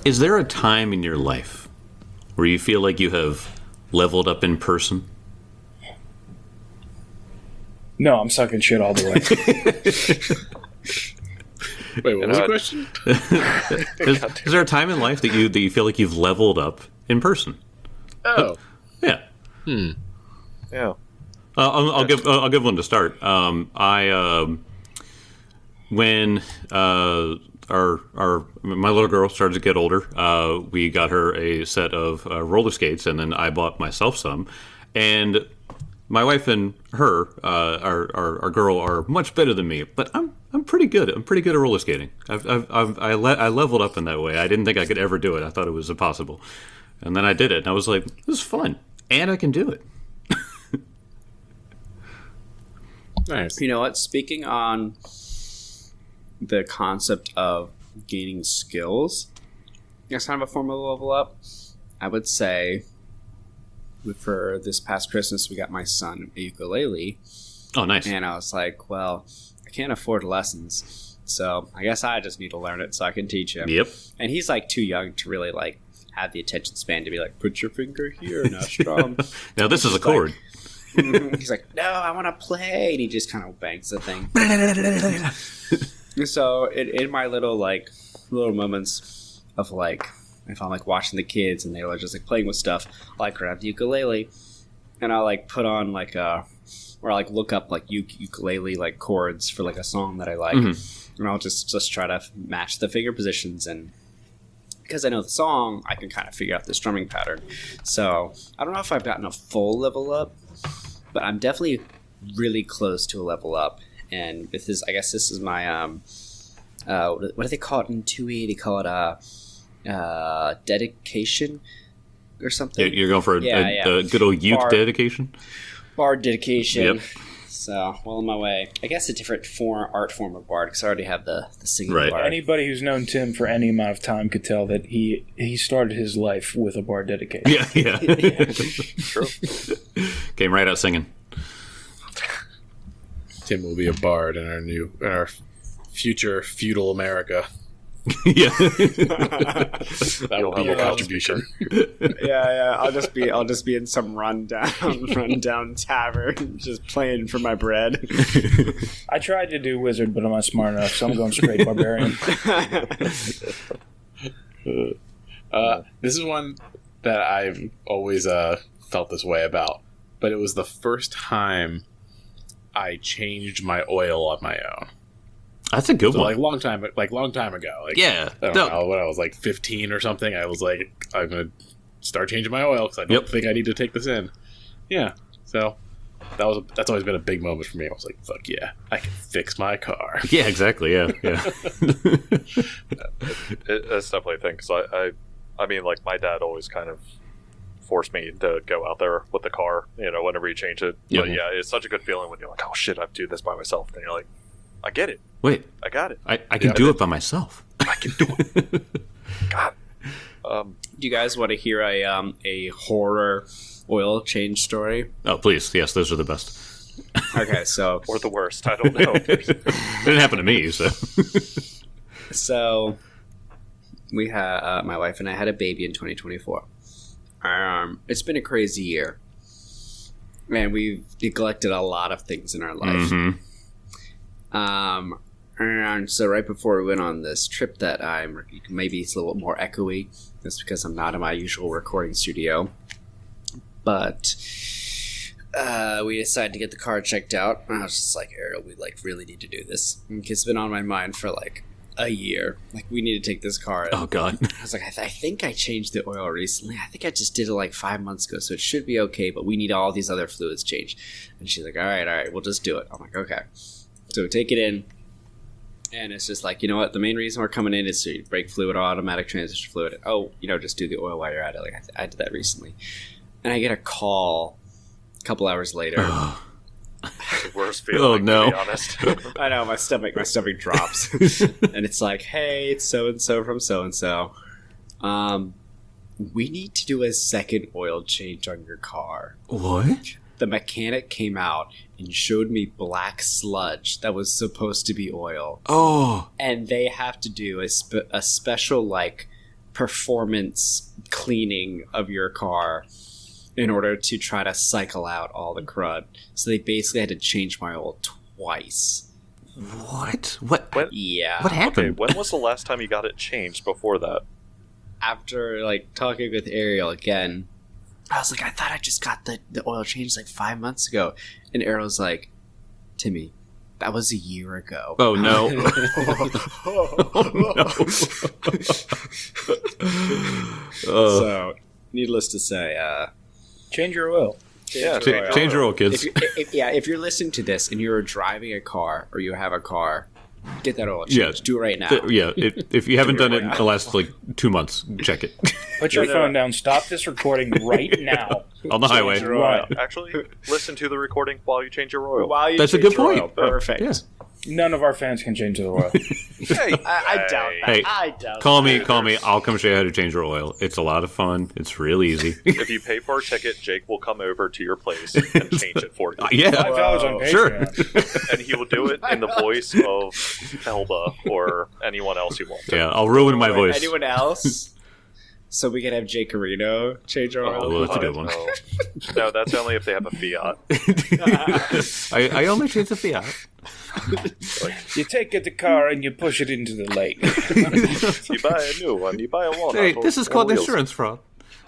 Is there a time in your life where you feel like you have leveled up in person? No, I'm sucking shit all the way. Wait, what was the question? Is there a time in life that you feel like you've leveled up in person? Oh, yeah. Yeah. I'll give one to start. When my little girl started to get older, we got her a set of roller skates, and then I bought myself some. And my wife and her, our girl, are much better than me, but I'm pretty good. I'm pretty good at roller skating. I leveled up in that way. I didn't think I could ever do it. I thought it was impossible, and then I did it, and I was like, this is fun, and I can do it. Nice. You know what? Speaking on the concept of gaining skills, it's kind of a form of level up. I would say for this past Christmas, we got my son a ukulele. Oh, nice. And I was like, well, I can't afford lessons, so I guess I just need to learn it so I can teach him. Yep. And he's like too young to really like have the attention span to be like, put your finger here, now strum. Now this is a chord. He's like, no, I want to play, and he just kind of bangs the thing. So in my little moments of like, if I'm like watching the kids and they were just like playing with stuff, I like grab the ukulele and I'll like put on like or like look up like ukulele like chords for like a song that I like, and I'll just try to match the finger positions, and because I know the song, I can kind of figure out the strumming pattern. So I don't know if I've gotten a full level up, but I'm definitely really close to a level up. And with this, I guess this is my what do they call it in 2E? They call it dedication or something. You're going for a good old uke dedication? Bard dedication. Yep. So, well on my way. I guess a different art form of bard, because I already have the singing right. bard. Anybody who's known Tim for any amount of time could tell that he started his life with a bard dedication. Yeah. True. Came right out singing. Tim will be a bard in our future feudal America. Yeah. That will be your contribution. Yeah. I'll just be in some rundown tavern, just playing for my bread. I tried to do wizard, but I'm not smart enough, so I'm going straight barbarian. This is one that I've always felt this way about, but it was the first time I changed my oil on my own. That's a good one. Long time ago. Yeah. I don't know, when I was like 15 or something, I was like, I'm gonna start changing my oil because I don't think I need to take this in. Yeah. So that's always been a big moment for me. I was like, fuck yeah, I can fix my car. Yeah, exactly. Yeah. That's definitely a thing, because I mean, like, my dad always kind of forced me to go out there with the car, whenever you change it. Yeah. But yeah, it's such a good feeling when you're like, oh shit, I have to do this by myself. And you're like, I get it. Wait. I got it. I can do it by myself. I can do it. God. Do you guys want to hear a horror oil change story? Oh, please. Yes, those are the best. Okay, so Or the worst. I don't know. It didn't happen to me, so. So we had my wife and I had a baby in 2024. It's been a crazy year, and we've neglected a lot of things in our life. Mm-hmm. And so right before we went on this trip that maybe it's a little more echoey. That's because I'm not in my usual recording studio. But we decided to get the car checked out. And I was just like, Ariel, we really need to do this. And it's been on my mind for a year. We need to take this car. Oh, God. I was like, I think I changed the oil recently. I think I just did it 5 months ago, so it should be okay, but we need all these other fluids changed. And she's like, all right, we'll just do it. I'm like, okay. So we take it in, and it's just like, you know what? The main reason we're coming in is to brake fluid, automatic transmission fluid. Oh, just do the oil while you're at it. I did that recently. And I get a call a couple hours later. The worst feeling, to be honest. I know, my stomach drops. And it's like, hey, it's so-and-so from so-and-so. We need to do a second oil change on your car. What? The mechanic came out and showed me black sludge that was supposed to be oil. Oh. And they have to do a special, performance cleaning of your car in order to try to cycle out all the crud. So they basically had to change my oil twice. What? What? Yeah. What Okay, happened? when was the last time you got it changed before that? After like talking with Ariel again, I was like, I thought I just got the oil changed like 5 months ago. And Ariel's like, Timmy, that was a year ago. Oh no! So, needless to say, Change your oil. Yeah, Change your oil, kids. if you're listening to this and you're driving a car or you have a car, get that oil changed. Yeah. Do it right now. If you haven't done it in the last like 2 months, check it Put your phone down. Stop this recording right now. on the highway. your oil. Actually, listen to the recording while you change your oil. While you That's a change good your point. oil. Perfect. Yeah. None of our fans can change their oil. Hey, I doubt that. Hey, I doubt Call that. me. I'll come show you how to change your oil. It's a lot of fun. It's real easy. if you pay for a ticket, Jake will come over to your place and change it for you. Yeah, $5 on Patreon. sure. And he will do it in the voice of Elba or anyone else you want. Yeah, I'll ruin my voice. Anyone else? So we can have Jake Carino change our oil. Oh, that's a good one. No, that's only if they have a Fiat. I only change the Fiat. You take the car and you push it into the lake. You buy a new one. You buy a walnut. Hey, on- this is on called wheels. insurance fraud.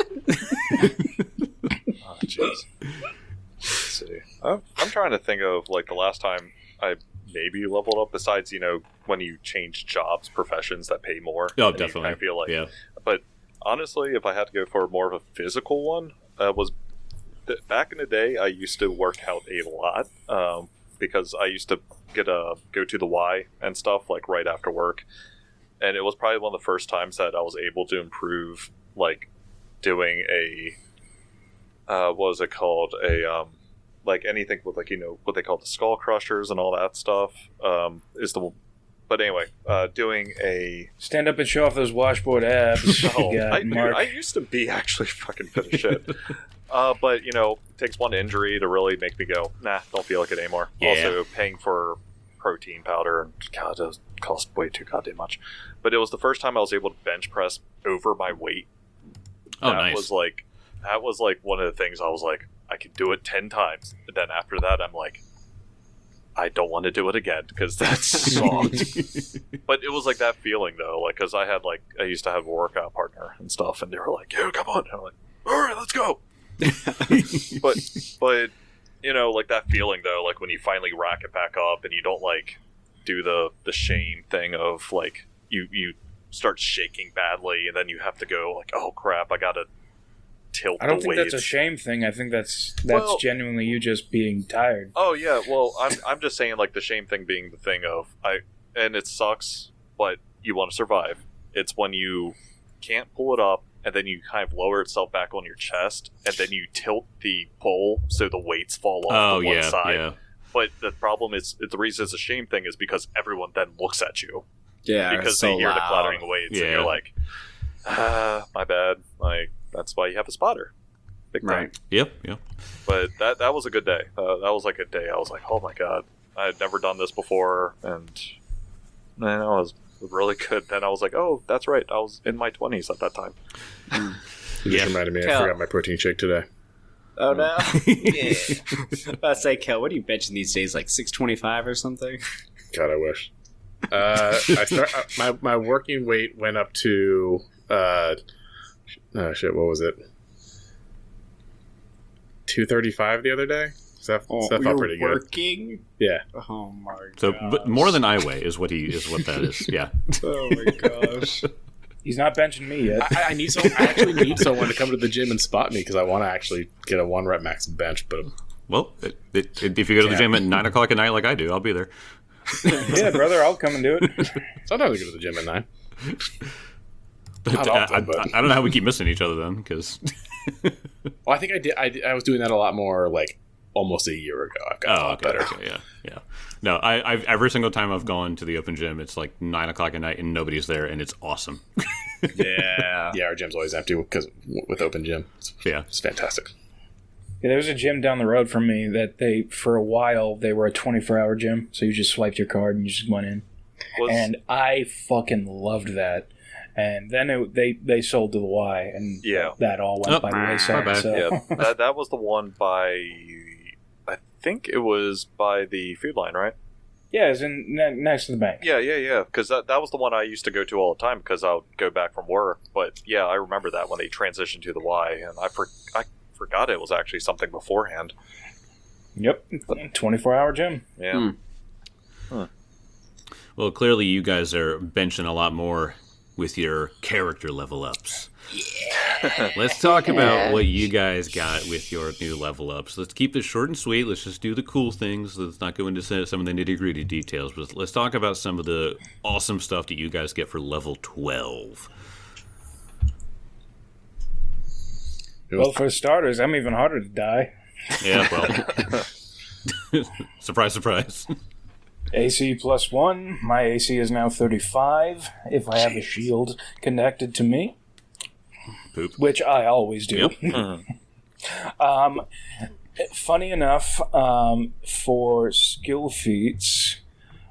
Oh, jeez. Let's see. I'm trying to think of like the last time I maybe leveled up. Besides, when you change jobs, professions that pay more. Oh, and you definitely. kinda feel like, Yeah. But honestly, if I had to go for more of a physical one, was back in the day. I used to work out a lot because I used to go to the Y and stuff like right after work, and it was probably one of the first times that I was able to improve like doing a what was it called, a like anything with like what they call the skull crushers and all that stuff is the. But anyway, doing a Stand up and show off those washboard abs. oh, You got Mark. I used to be actually fucking fit as shit. But it takes one injury to really make me go, nah, don't feel like it anymore. Yeah. Also, paying for protein powder, and God, it does cost way too goddamn much. But it was the first time I was able to bench press over my weight. Oh, that nice. was like one of the things I was like, I could do it 10 times. And then after that, I'm like, I don't want to do it again because that sucked. But it was like that feeling though, like because I used to have a workout partner and stuff, and they were like, "Yo, come on!" And I'm like, "All right, let's go." but like that feeling though, like when you finally rack it back up and you don't like do the shame thing of like you start shaking badly and then you have to go like, "Oh crap, I gotta tilt." I don't the think that's a weights. shame thing. I think that's Well- genuinely you just being tired. Oh yeah, well I'm just saying like the shame thing being the thing of and it sucks, but you want to survive. It's when you can't pull it up and then you kind of lower itself back on your chest and then you tilt the pole so the weights fall off Oh, to one yeah, side. yeah. But the problem is the reason it's a shame thing is because everyone then looks at you Yeah, because it's so they hear the loud. clattering weights and Yeah. you're like, my bad. Like that's why you have a spotter. Big time. Right. Yep. But that was a good day. That was like a day I was like, oh my god, I had never done this before, and man, I was really good. Then I was like, oh, that's right, I was in my 20s at that time. You just reminded me, I Cal. forgot my protein shake today. Oh no! Yeah. I say, Kel, what are you benching these days? Like 625 or something? God, I wish. My working weight went up to shit. What was it? 235 the other day. So that felt you're pretty good. working? Yeah. Oh my god! So, but more than I weigh is what that is. Yeah. Oh my gosh! He's not benching me yet. I need I actually need someone to come to the gym and spot me because I want to actually get a 1 rep max bench. But Well, if you go to the gym at 9 o'clock at night like I do, I'll be there. Yeah, brother, I'll come and do it. sometimes I go to the gym at 9. But, Not often, but- I don't know how we keep missing each other then, because. Well, I think I did. I was doing that a lot more like almost a year ago. I've got a lot better. Okay, yeah. No, I've every single time I've gone to the open gym, it's like 9 o'clock at night and nobody's there, and it's awesome. Yeah. Yeah, our gym's always empty because with open gym, Yeah. it's fantastic. Yeah, there was a gym down the road from me that for a while, they were a 24-hour gym. So you just swiped your card and you just went in. And I fucking loved that. and then they sold to the Y, and Yeah. that all went by the my wayside. bad. So. Yeah, that was the one by. I think it was by the Food Line, right? Yeah, it's in next to the bank. Yeah. Because that was the one I used to go to all the time because I would go back from work. But yeah, I remember that when they transitioned to the Y, and I forgot it was actually something beforehand. Yep, 24-hour gym. Yeah. Well, clearly you guys are benching a lot more with your character level ups. Yeah. Let's talk about what you guys got with your new level ups. Let's keep this short and sweet. Let's just do the cool things. Let's not go into some of the nitty-gritty details, but let's talk about some of the awesome stuff that you guys get for level 12. Well, for starters, I'm even harder to die. Yeah, well, surprise, surprise. AC +1. My AC is now 35 if I have a shield connected to me, Poop. which I always do. Yep. Funny enough, for skill feats,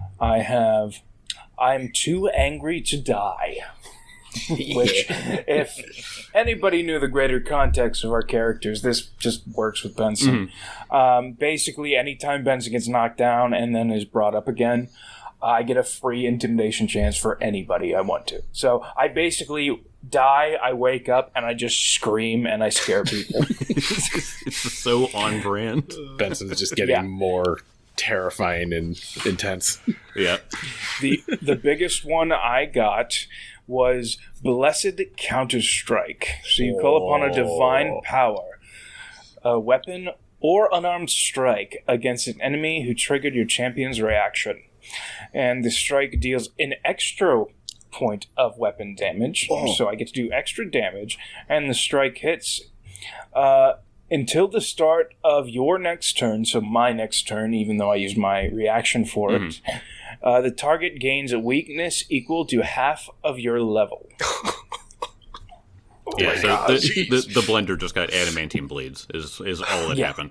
I'm too angry to die. Which, if anybody knew the greater context of our characters, this just works with Benson. Basically, anytime Benson gets knocked down and then is brought up again, I get a free intimidation chance for anybody I want to. So I basically die, I wake up, and I just scream and I scare people. It's so on brand. Benson's just getting more terrifying and intense. Yeah. The biggest one I got was Blessed Counter-Strike. So you call upon a divine power, a weapon, or unarmed strike against an enemy who triggered your champion's reaction. And the strike deals an extra point of weapon damage, so I get to do extra damage, and the strike hits until the start of your next turn, so my next turn, even though I used my reaction for it. The target gains a weakness equal to half of your level. Yeah, so the blender just got adamantine blades is all that happened.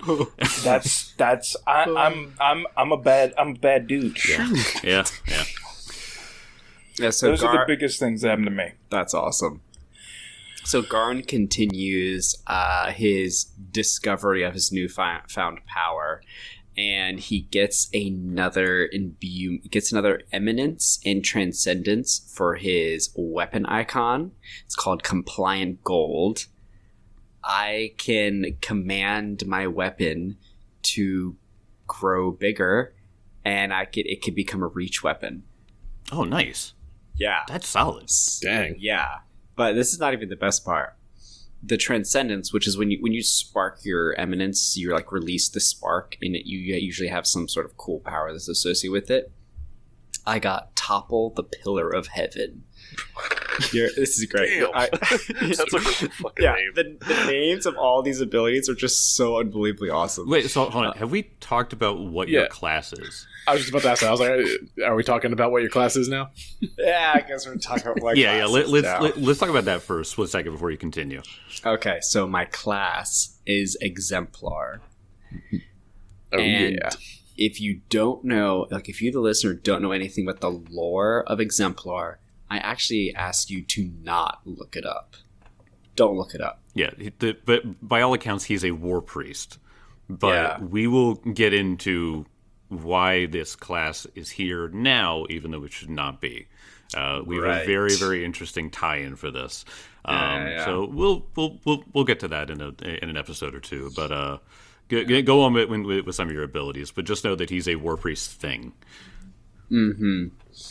I'm a bad dude. Yeah. Yeah, so Those are the biggest things that happened to me. That's awesome. So Garn continues his discovery of his newfound power, and he gets another eminence and transcendence for his weapon icon. It's called Compliant Gold. I can command my weapon to grow bigger, and it could become a reach weapon. Oh, nice. Yeah. That's solid. Dang. Yeah. But this is not even the best part. The transcendence, which is when you spark your eminence, you like release the spark, and you usually have some sort of cool power that's associated with it. I got Topple the Pillar of Heaven. This is great. Damn. That's a really fucking name. The names of all these abilities are just so unbelievably awesome. Wait, so hold on. Have we talked about what your class is? I was just about to ask that. I was like, are we talking about what your class is now? Yeah, I guess we're talking about like Let's talk about that for a split second before you continue. Okay, so my class is Exemplar. Oh, and yeah. if you don't know, like if you, the listener, don't know anything about the lore of Exemplar, I actually ask you to not look it up. Don't look it up. Yeah, but by all accounts, he's a war priest. But we will get into why this class is here now, even though it should not be. We have a very, very interesting tie-in for this. So we'll get to that in an episode or two. But go on with some of your abilities. But just know that he's a war priest thing. Mm-hmm.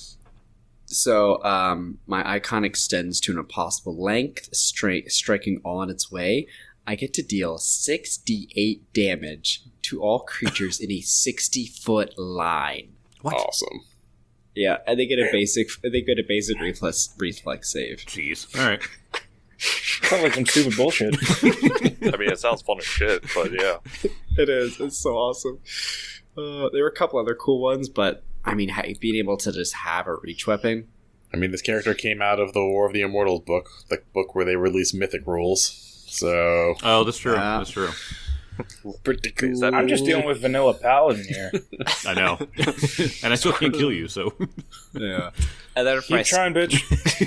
So my icon extends to an impossible length, striking all in its way. I get to deal 6d8 damage to all creatures in a 60-foot line. What? Awesome. Yeah, and they get a basic reflex save. Jeez. All right. Sounds like some stupid bullshit. I mean, it sounds fun as shit, but yeah. It is. It's so awesome. There were a couple other cool ones, but I mean, being able to just have a reach weapon. I mean, this character came out of the War of the Immortals book, the book where they released mythic rules. So, Oh, that's true. That's true. Pretty cool. Is that- I'm just dealing with vanilla paladin here. I know, and I still can't kill you. So Yeah. And then Keep trying, bitch.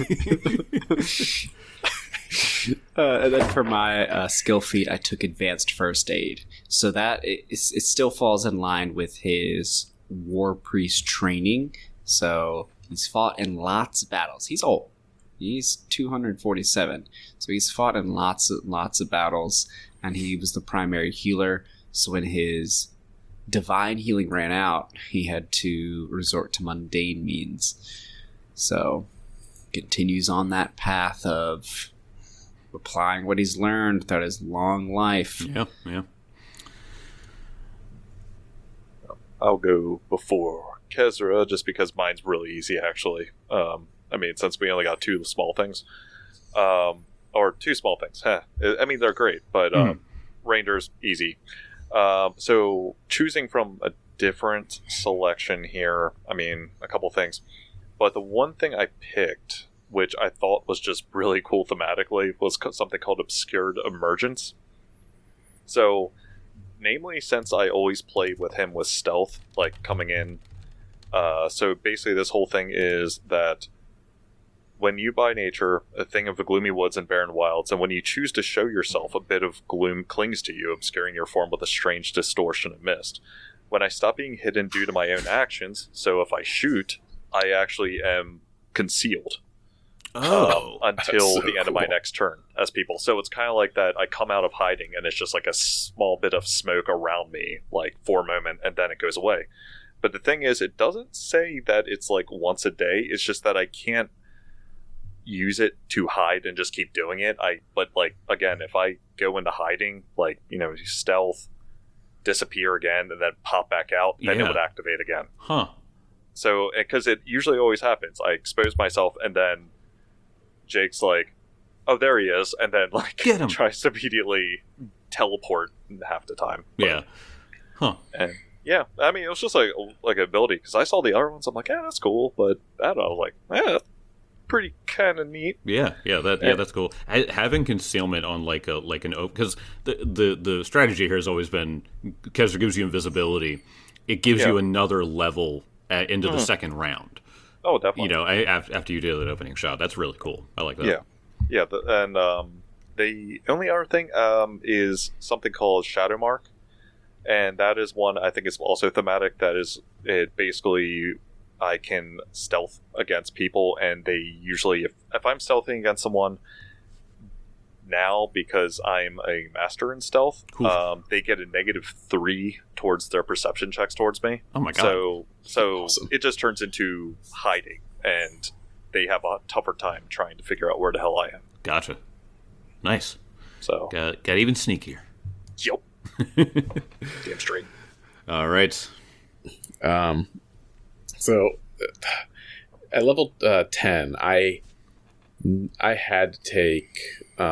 for my skill feat, I took advanced first aid. So that it still falls in line with his war priest training. So he's fought in lots of battles. He's old. He's 247. So he's fought in lots of battles, and he was the primary healer. So when his divine healing ran out, he had to resort to mundane means. So continues on that path of applying what he's learned throughout his long life. yeah. I'll go before Kezra just because mine's really easy, actually. I mean, since we only got two small things. Or two small things. I mean, they're great, but Reinder's easy. So choosing from a different selection here, I mean, a couple things. But the one thing I picked, which I thought was just really cool thematically, was something called Obscured Emergence. So, namely, since I always played with him with stealth, like coming in. So basically this whole thing is that when you by nature, a thing of the gloomy woods and barren wilds, and when you choose to show yourself, a bit of gloom clings to you, obscuring your form with a strange distortion of mist. When I stop being hidden due to my own actions, so if I shoot, I actually am concealed. Until That's so the end of my cool. next turn as people. So it's kind of like that I come out of hiding and it's just like a small bit of smoke around me, like for a moment, and then it goes away. But the thing is, it doesn't say that it's like once a day. It's just that I can't use it to hide and just keep doing it. But like, again, if I go into hiding, like, you know, stealth, disappear again, and then pop back out, then it Yeah. would activate again. Huh. So, because it usually always happens, I expose myself, and then Jake's like, "Oh, there he is," and then like Get him. tries to immediately teleport half the time. Yeah. Huh. And yeah, I mean, it was just like an ability because I saw the other ones. I'm like, yeah, that's cool, but that I was like, that's pretty kind of neat. Yeah, that's cool. Having concealment on like an oak, because the strategy here has always been Kezra gives you invisibility. It gives you another level into the second round. Oh, definitely. You know, after you do that opening shot, that's really cool. I like that. Yeah. The only other thing is something called Shadow Mark, and that is one I think is also thematic. That is, it basically I can stealth against people, and they usually, if I'm stealthing against someone now because I'm a master in stealth, they get a -3 towards their perception checks towards me. Oh my god. So Awesome. it just turns into hiding, and they have a tougher time trying to figure out where the hell I am. Gotcha. Nice. So, Got even sneakier. yep. Damn straight. All right. So at level 10, I had to take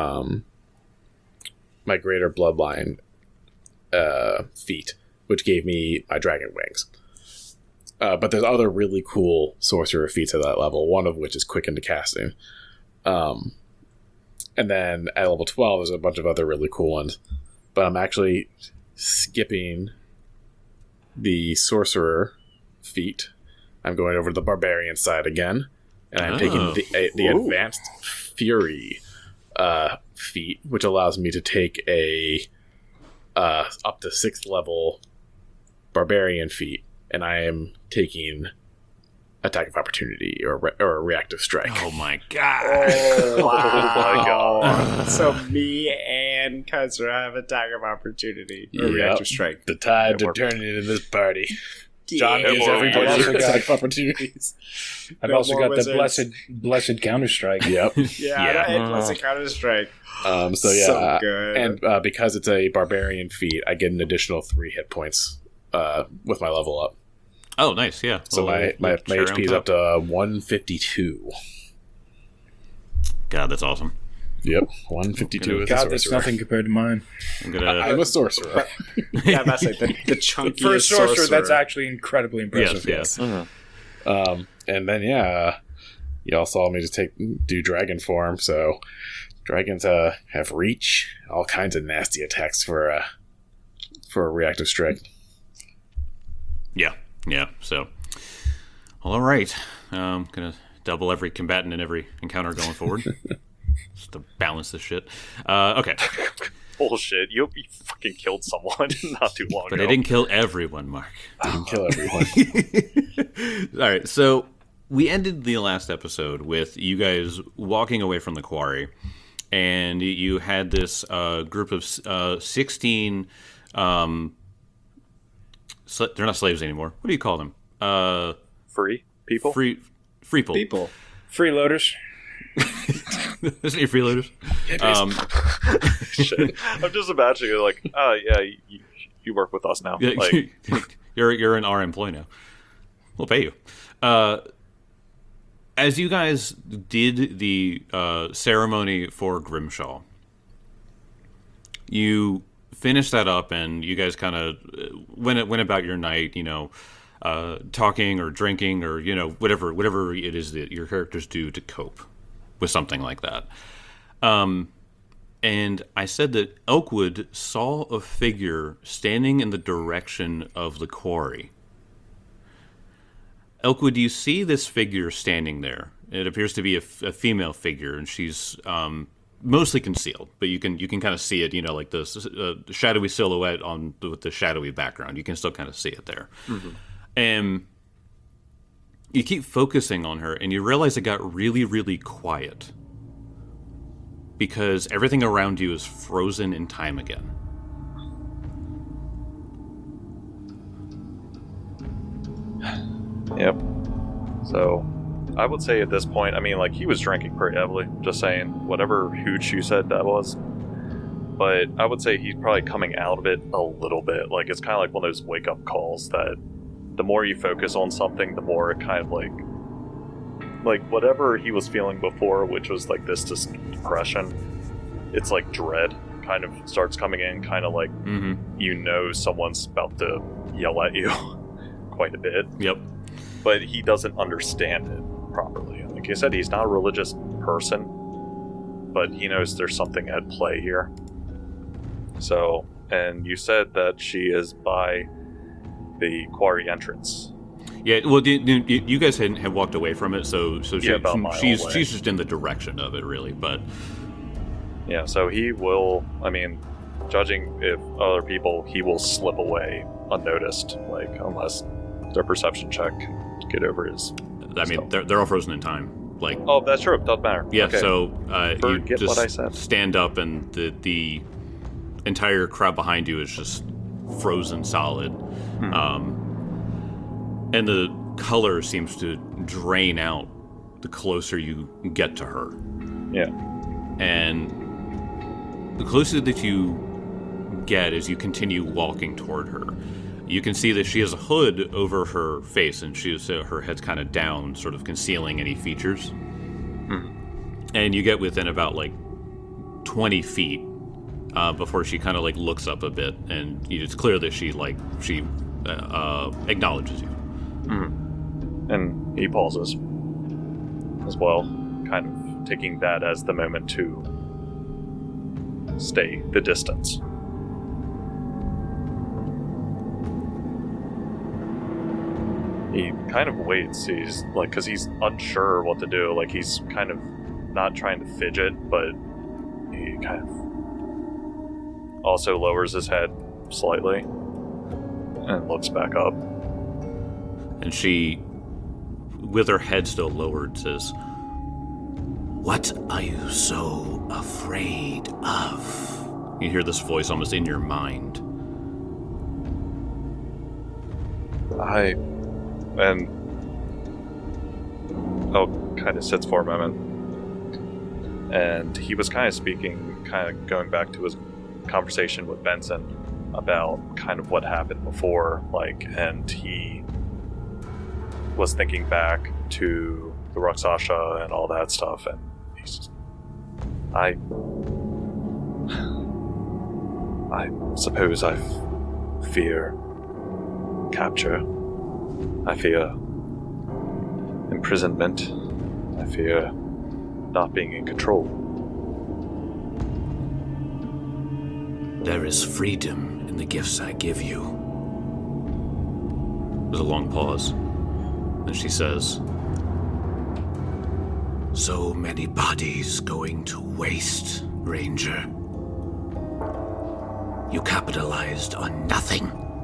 my Greater Bloodline feat, which gave me my Dragon Wings. But there's other really cool sorcerer feats at that level, one of which is Quick into Casting. And then at level 12, there's a bunch of other really cool ones. But I'm actually skipping the sorcerer feat. I'm going over to the barbarian side again, and I'm taking the advanced fury feat, which allows me to take a up to 6th level barbarian feat, and I am taking attack of opportunity or a reactive strike. Oh my god. Oh my god. So me and Kaiser have attack of opportunity or Yep. reactive strike. The tides Yeah, are turning in this party. Yeah, John gives boy. everybody I've also got- attack of opportunities. I've No also more got wizards. the blessed Counter Strike. Yep. Yeah, and plus a counter strike. So yeah, So good. and because it's a barbarian feat, I get an additional 3 hit points with my level up. Oh, nice. Yeah. So my cherry on HP is top. up to 152. God, that's awesome. Yep, 152 is a God, that's sorcerer. nothing compared to mine. I'm gonna. I'm a sorcerer. Yeah, that's like the chunkiest For a sorcerer, sorcerer. that's actually incredibly impressive. yes. And then y'all saw me just do dragon form. So dragons have reach, all kinds of nasty attacks for for a reactive strike. Yeah. So, all right. Gonna double every combatant in every encounter going forward, just to balance this shit. Okay. Bullshit. You fucking killed someone not too long But ago. I didn't kill everyone, Mark. Didn't kill everyone. All right. So we ended the last episode with you guys walking away from the quarry, and you had this group of 16. They're not slaves anymore. What do you call them? Free people? Free people. Freeloaders. Isn't it freeloaders? Shit. I'm just imagining it like, oh, yeah, you work with us now. Yeah, Like, you're in our employ now. We'll pay you. As you guys did the ceremony for Grimshaw, you finished that up, and you guys kind of went about your night. Talking or drinking or whatever it is that your characters do to cope with something like that. And I said that Elkwood saw a figure standing in the direction of the quarry. Elkwood, you see this figure standing there. It appears to be a female figure, and she's mostly concealed, but you can kind of see it. Like the shadowy silhouette with the shadowy background. You can still kind of see it there. Mm-hmm. And you keep focusing on her, and you realize it got really, really quiet because everything around you is frozen in time again. Yep. So, I would say at this point, I mean, like, he was drinking pretty heavily, just saying, whatever hooch you said that was. But I would say he's probably coming out of it a little bit. Like, it's kind of like one of those wake-up calls that the more you focus on something, the more it kind of like whatever he was feeling before, which was like this depression, it's like dread kind of starts coming in, kind of like, someone's about to yell at you quite a bit. Yep. But he doesn't understand it properly. Like I said, he's not a religious person, but he knows there's something at play here. So, and you said that she is by the quarry entrance. Yeah, well, you guys had walked away from it, so about a mile she's away. just in the direction of it, really. But yeah, so he will. I mean, judging if other people, he will slip away unnoticed, like unless their perception check to get over his. I mean, they're all frozen in time. Like, oh, that's true. Doesn't matter. yeah. Okay. So you Forget just what I said. stand up, and the entire crowd behind you is just frozen solid. And the color seems to drain out the closer you get to her. Yeah. And the closer that you get as you continue walking toward her, you can see that she has a hood over her face, and her head's kind of down, sort of concealing any features. And you get within about 20 feet before she kind of looks up a bit, and it's clear that she acknowledges you. And he pauses as well, kind of taking that as the moment to stay the distance. He kind of waits. He's because he's unsure what to do. Like, he's kind of not trying to fidget, but he kind of also lowers his head slightly and looks back up. And she, with her head still lowered, says, "What are you so afraid of?" You hear this voice almost in your mind. And Elk kind of sits for a moment. And he was kind of speaking, kind of going back to his conversation with Benson about kind of what happened before, and he was thinking back to the Rakshasa and all that stuff, and he's just, I suppose I fear capture. I fear imprisonment. I fear not being in control. There is freedom in the gifts I give you. There's a long pause. And she says, so many bodies going to waste, Ranger. You capitalized on nothing.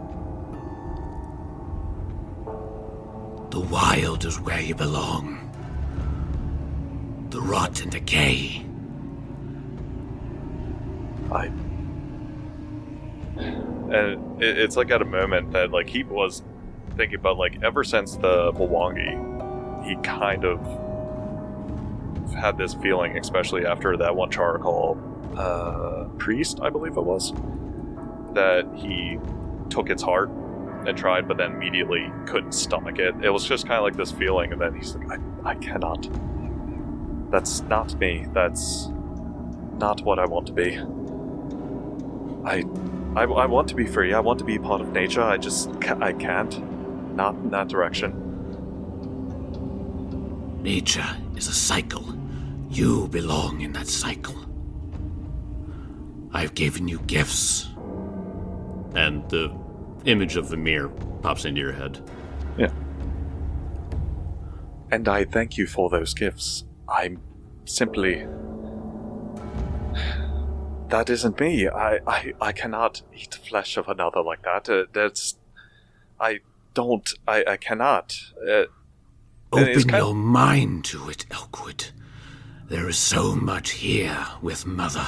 The wild is where you belong. The rot and decay. And it's like at a moment that like he was thinking about, like, ever since the Mwangi, he kind of had this feeling, especially after that one charcoal priest, I believe it was, that he took its heart and tried, but then immediately couldn't stomach it. It was just kind of like this feeling, and then he's like, I cannot. That's not me. That's not what I want to be. I want to be free. I want to be part of nature. I can't. Not in that direction. Nature is a cycle. You belong in that cycle. I've given you gifts. And the image of Vamir pops into your head. Yeah. And I thank you for those gifts. I'm simply... That isn't me. I cannot eat the flesh of another like that. I cannot. Open your mind to it, Elkwood. There is so much here with Mother.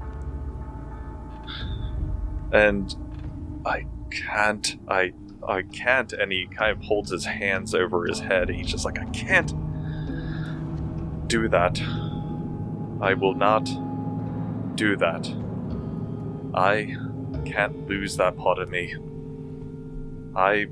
And I can't, and he kind of holds his hands over his head, and he's just like, I can't do that. I will not do that. I can't lose that part of me. I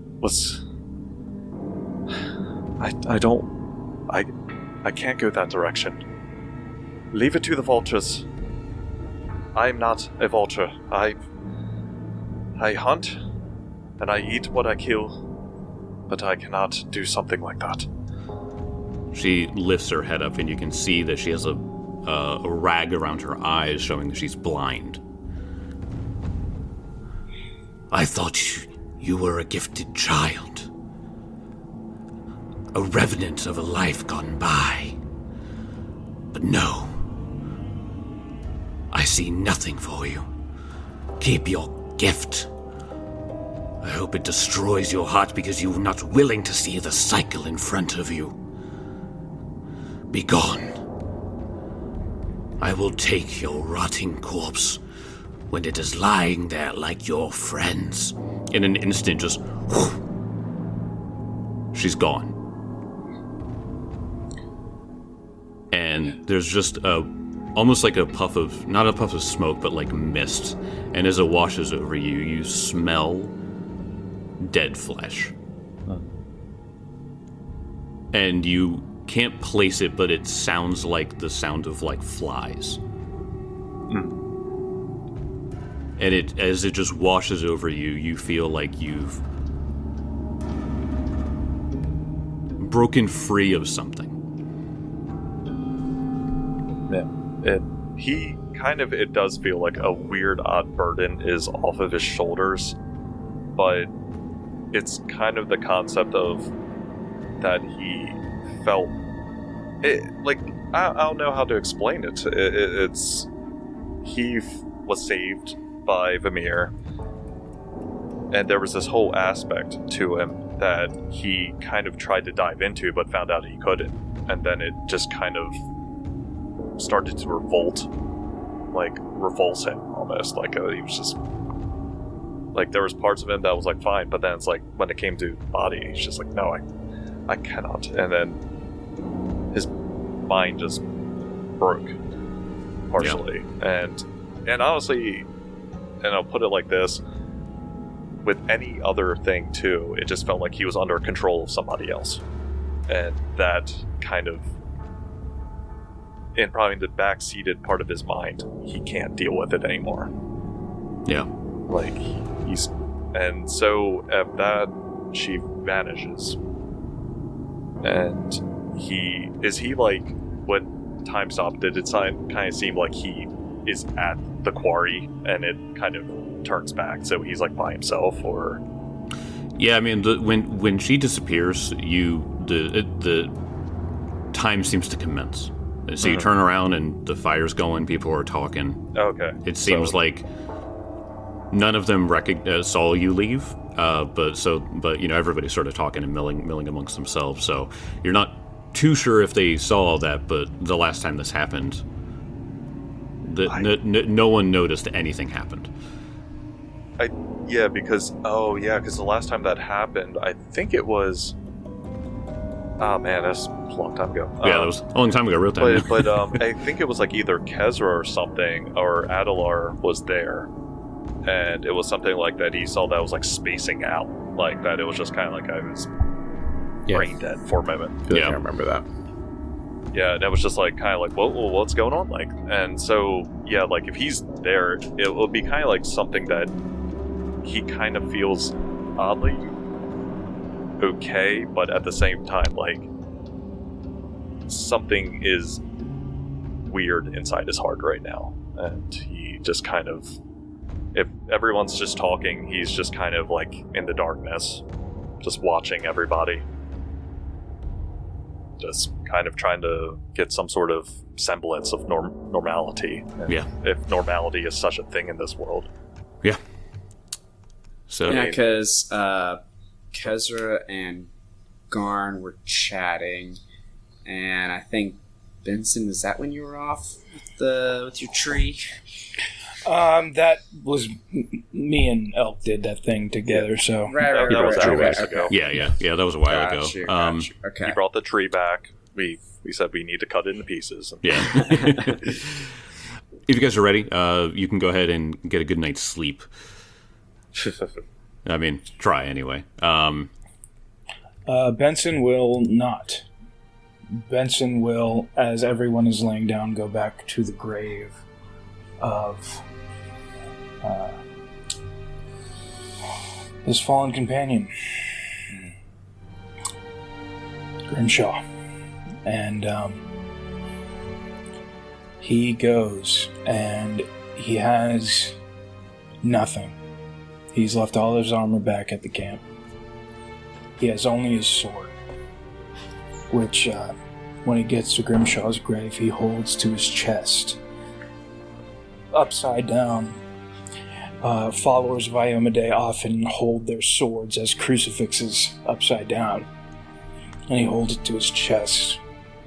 can't go that direction. Leave it to the vultures. I'm not a vulture. I hunt, and I eat what I kill, but I cannot do something like that. She lifts her head up, and you can see that she has a rag around her eyes, showing that she's blind. I thought you were a gifted child. A revenant of a life gone by. But no. I see nothing for you. Keep your gift. I hope it destroys your heart because you're not willing to see the cycle in front of you. Be gone. I will take your rotting corpse when it is lying there like your friends. In an instant, just whoosh, she's gone. And there's just almost like a puff of, not a puff of smoke, but like mist. And as it washes over you, you smell dead flesh. Huh. And you can't place it, but it sounds like the sound of like flies. And as it just washes over you, you feel like you've broken free of something. Yeah. It does feel like a weird, odd burden is off of his shoulders, but it's kind of the concept of that he felt it, like, I don't know how to explain it. It's he was saved by Vamir, and there was this whole aspect to him that he kind of tried to dive into but found out he couldn't, and then it just kind of started to revulse him almost, like he was just like, there was parts of him that was like fine, but then it's like when it came to body, he's just like, no, I cannot. And then his mind just broke partially. Yeah. And honestly, and I'll put it like this, with any other thing too, it just felt like he was under control of somebody else, and that kind of, and probably in the back-seated part of his mind, he can't deal with it anymore. Yeah. Like, and so at that, she vanishes. And he like, when time stopped, did it kind of seem like he is at the quarry and it kind of turns back, so he's like by himself, or Yeah, I mean, when she disappears, the time seems to commence. So you turn around and the fire's going, people are talking. okay. It seems like none of them saw you leave, but everybody's sort of talking and milling amongst themselves. So you're not too sure if they saw all that, but the last time this happened, no one noticed anything happened. Because the last time that happened, I think it was. Oh man, that's a long time ago. Yeah, that was a long time ago, real time. But I think it was like either Kezra or something, or Adelar was there, and it was something like that. He saw that was like spacing out, like that. It was just kind of like I was brain dead for a moment. I remember that. Yeah, and it was just like kind of like, whoa, what's going on? Like, and so yeah, like if he's there, it will be kind of like something that he kind of feels oddly okay, but at the same time, like something is weird inside his heart right now, and he just kind of, if everyone's just talking, he's just kind of like in the darkness, just watching everybody, just kind of trying to get some sort of semblance of normality. Yeah. If normality is such a thing in this world. Yeah. So Yeah, because Kezra and Garn were chatting, and I think Benson, is that when you were off with your tree? That was me and Elk did that thing together. So Right, That was hours okay. ago. yeah, that was a while ago. Got you. Okay. He brought the tree back. We said we need to cut it into pieces. Yeah. If you guys are ready, you can go ahead and get a good night's sleep. I mean, try anyway. Benson will not. Benson will, as everyone is laying down, go back to the grave of his fallen companion, Grimshaw. And he goes, and he has nothing. He's left all his armor back at the camp. He has only his sword, which, when he gets to Grimshaw's grave, he holds to his chest. Upside down, followers of Iomedae often hold their swords as crucifixes upside down, and he holds it to his chest.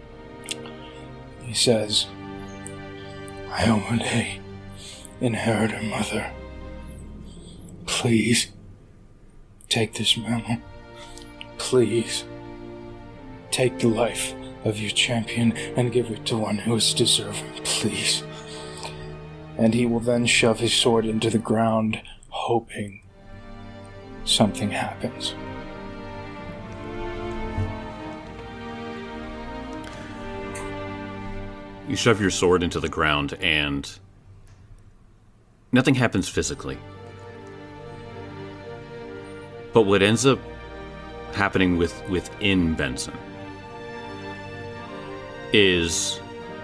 He says, Iomedae, inheritor mother, please take this mantle. Please take the life of your champion and give it to one who is deserving, please. And he will then shove his sword into the ground, hoping something happens. You shove your sword into the ground, and nothing happens physically. But what ends up happening within Benson is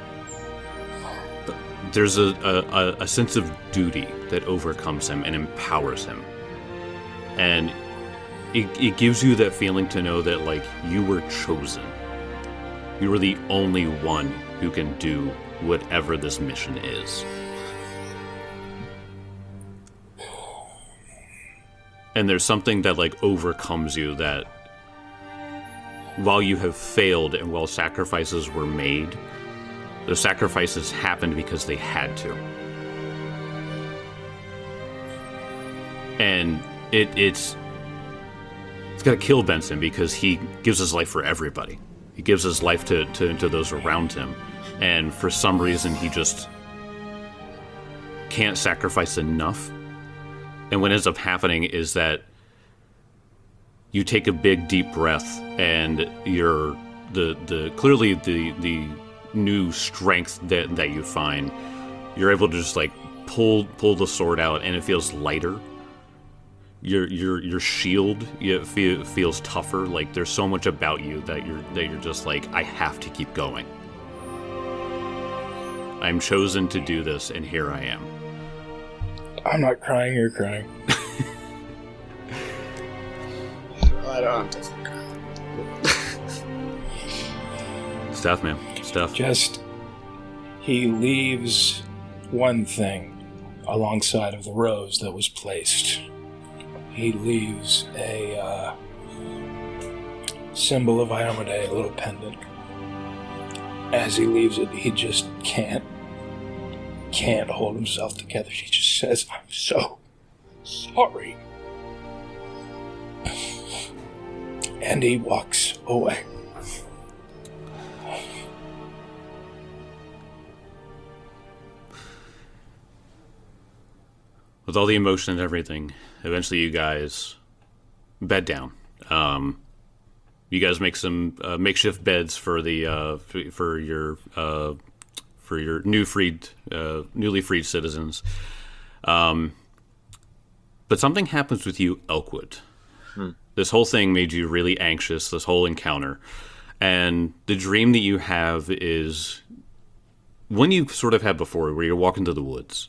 there's a sense of duty that overcomes him and empowers him. And it gives you that feeling to know that, like, you were chosen. You were the only one who can do whatever this mission is. And there's something that, like, overcomes you, that while you have failed and while sacrifices were made, those sacrifices happened because they had to. And it's gonna kill Benson because he gives his life for everybody. He gives his life to those around him. And for some reason, he just can't sacrifice enough. And what ends up happening is that you take a big, deep breath, and you're clearly the new strength that you find. You're able to just, like, pull the sword out, and it feels lighter. Your shield feels tougher. Like, there's so much about you that you're just like, I have to keep going. I'm chosen to do this, and here I am. I'm not crying, you're crying. I don't have to cry. Stuff, man. Stuff. Just, he leaves one thing alongside of the rose that was placed. He leaves a symbol of Iomedae, a little pendant. As he leaves it, he just can't hold himself together. He just says, I'm so sorry. And he walks away. With all the emotion and everything, eventually you guys bed down. You guys make some makeshift beds for the for your newly freed citizens. But something happens with you, Elkwood. This whole thing made you really anxious, this whole encounter. And the dream that you have is one you sort of had before, where you're walking to the woods.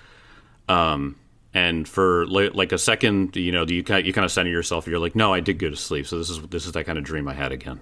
And for like a second, you kind of center yourself. You're like, no, I did go to sleep. So this is that kind of dream I had again.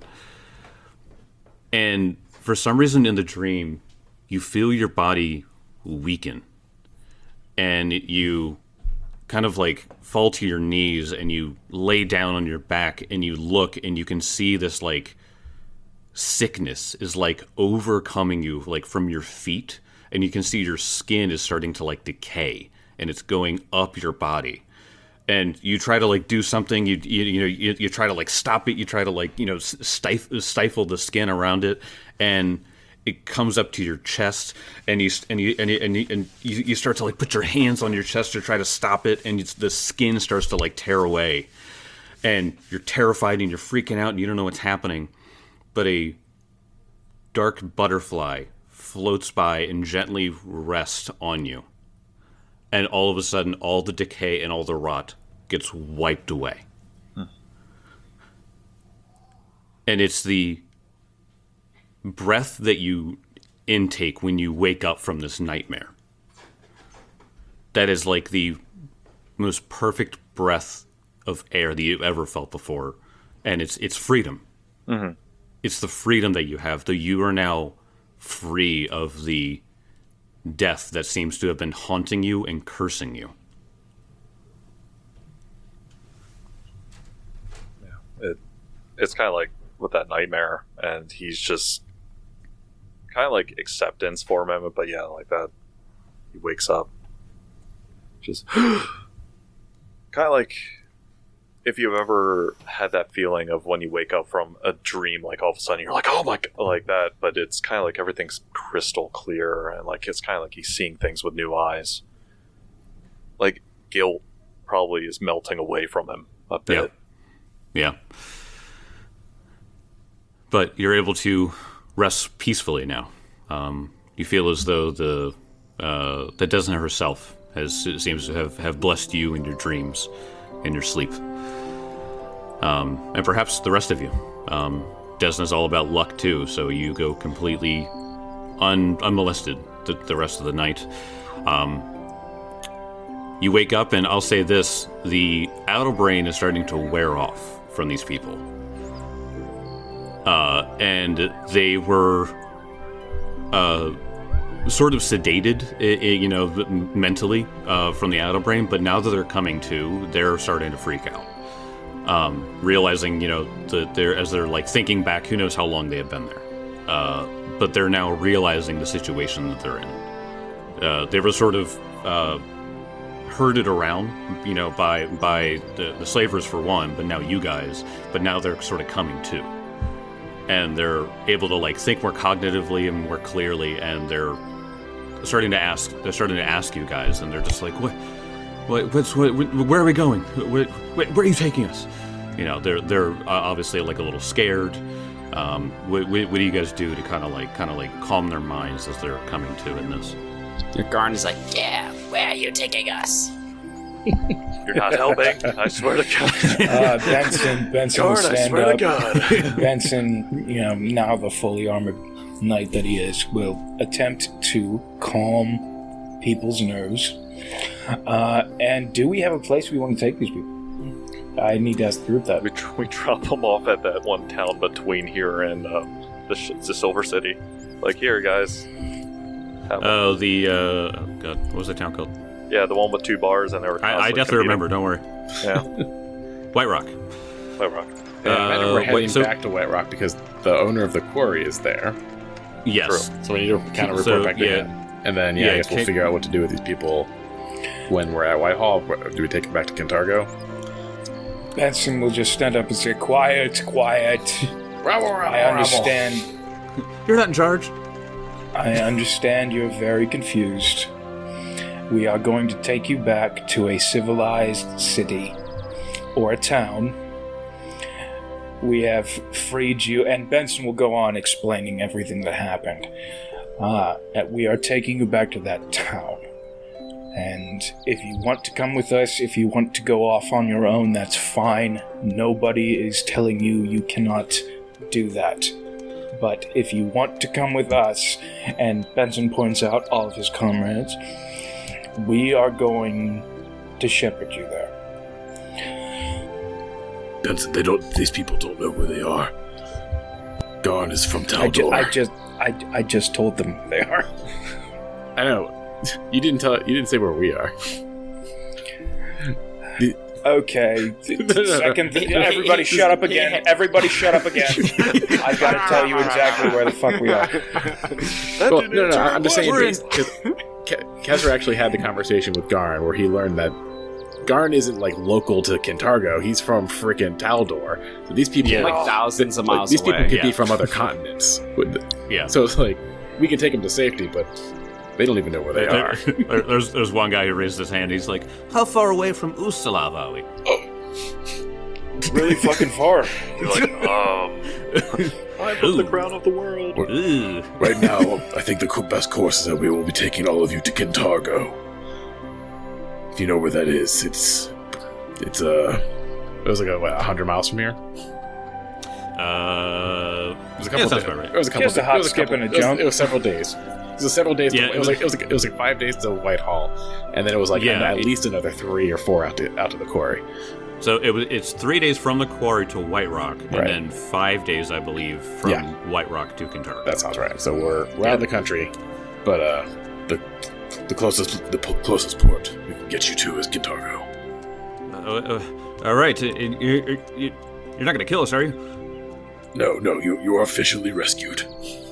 And for some reason in the dream, you feel your body weaken, and you kind of like fall to your knees, and you lay down on your back, and you look, and you can see this like sickness is like overcoming you, like from your feet, and you can see your skin is starting to like decay. And it's going up your body, and you try to like do something. You try to like stop it. You try to like stifle the skin around it, and it comes up to your chest. And you start to like put your hands on your chest to try to stop it, and the skin starts to like tear away, and you're terrified and you're freaking out and you don't know what's happening. But a dark butterfly floats by and gently rests on you. And all of a sudden, all the decay and all the rot gets wiped away. And it's the breath that you intake when you wake up from this nightmare. That is like the most perfect breath of air that you've ever felt before. And it's freedom. Mm-hmm. It's the freedom that you have. That you are now free of the death that seems to have been haunting you and cursing you. Yeah, it's kind of like with that nightmare, and he's just kind of like acceptance for a moment, but yeah, like that. He wakes up, just kind of like if you've ever had that feeling of when you wake up from a dream, like all of a sudden you're like, oh my God, like that, but it's kind of like everything's crystal clear, and like it's kind of like he's seeing things with new eyes. Like guilt probably is melting away from him a bit. Yeah. But you're able to rest peacefully now. You feel as though the Desna herself seems to have blessed you in your dreams, in your sleep. And perhaps the rest of you. Desna's all about luck too, so you go completely unmolested the rest of the night. You wake up, and I'll say this, the outer brain is starting to wear off from these people. And they were sort of sedated, mentally from the outer brain, but now that they're coming to, they're starting to freak out. Realizing, that as they're like thinking back, who knows how long they have been there. But they're now realizing the situation that they're in. They were sort of herded around, by the slavers for one, but now you guys, but now they're sort of coming to. And they're able to like think more cognitively and more clearly, and they're starting to ask you guys, and they're just like, where are we going? Where are you taking us? They're obviously like a little scared. What do you guys do to kind of like calm their minds as they're coming to in this? Garn is like, yeah, where are you taking us? You're not helping. I swear to God. Benson will Guard, stand I swear up. to God. Benson, now the fully armored knight that he is, will attempt to calm people's nerves. And do we have a place we want to take these people? I need to ask the group that. We drop them off at that one town between here and the Silver City. Like, here, guys. Oh, God, what was the town called? Yeah, the one with 2 bars, and they were. I definitely remember. Don't worry. Yeah, White Rock. White Rock. Yeah, I know we're heading so- back to White Rock because the owner of the quarry is there. Yes. So we need to kind of report back to him. And then, I guess we'll figure out what to do with these people when we're at Whitehall. Do we take them back to Kintargo? Benson will just stand up and say, quiet. I understand. You're not in charge. I understand you're very confused. We are going to take you back to a civilized city or a town. We have freed you, and Benson will go on explaining everything that happened. We are taking you back to that town. And if you want to come with us, if you want to go off on your own, that's fine. Nobody is telling you cannot do that. But if you want to come with us, and Benson points out all of his comrades, we are going to shepherd you there. Benson, these people don't know where they are. Garn is from Taldor. I just told them they are. I know. You didn't say where we are. Okay. Everybody shut up again. Everybody shut up again. I gotta tell you exactly where the fuck we are. Well, no, I'm just saying because Kezra actually had the conversation with Garn where he learned that Garn isn't like local to Kintargo. He's from freaking Taldor. So these people Like thousands of miles these away. people could be from other continents. Yeah. So it's like we can take them to safety, but they don't even know where they are. There's one guy who raised his hand. He's like, "How far away from Ustalav are we?" Really fucking far. You're like, I'm from the crown of the world. Ooh. Right now, I think the best course is that we will be taking all of you to Kintargo. If you know where that is, it was like 100 miles from here. It was a couple. that's about right. It was a couple. Just a hop, skip, and a jump. It was several days. It was several days. Yeah, it was like 5 days to Whitehall, and then it was like at least another 3 or 4 out to the quarry. So it's 3 days from the quarry to White Rock, and Right. then 5 days, I believe, from White Rock to Kintargo. That sounds right. So we're out of the country, but the closest port we can get you to is Kintargo. All right, you're not going to kill us, are you? No, you are officially rescued.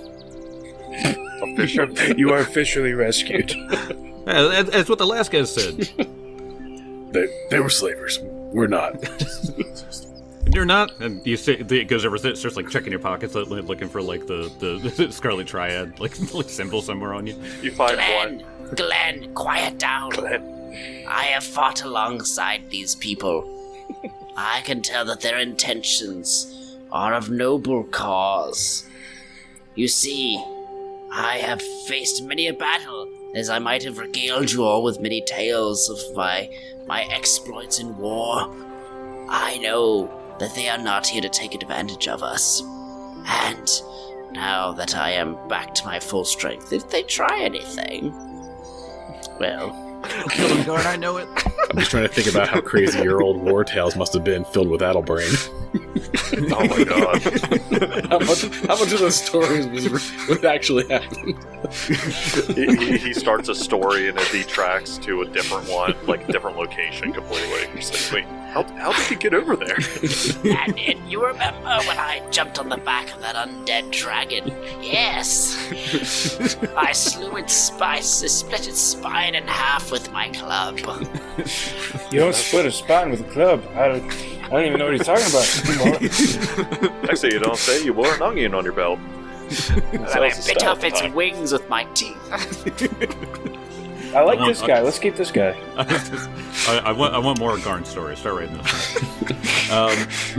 You are officially rescued. Yeah, that's what the last guy said. They were slavers. We're not. You're not, and you see, it goes over, starts like checking your pockets, looking for like the Scarlet Triad, like symbol somewhere on you. You find one. Glenn, quiet down. I have fought alongside these people. I can tell that their intentions are of noble cause. You see, I have faced many a battle, as I might have regaled you all with many tales of my exploits in war. I know that they are not here to take advantage of us. And now that I am back to my full strength, if they try anything, well, Kill him, Garn, I know it. I'm just trying to think about how crazy your old war tales must have been filled with Addlebrain. Oh my god. how much of those stories was actually happening? he starts a story and it detracts to a different one, like a different location completely. He's like, wait, how did he get over there? and you remember when I jumped on the back of that undead dragon? Yes. I slew its split its spine in half with my club. You don't split a spine with a club. I don't even know what he's talking about. Actually, you don't say you wore an onion on your belt. And I bit off its wings with my teeth. I like this guy. Let's keep this guy. I want more Garn stories. Start writing those.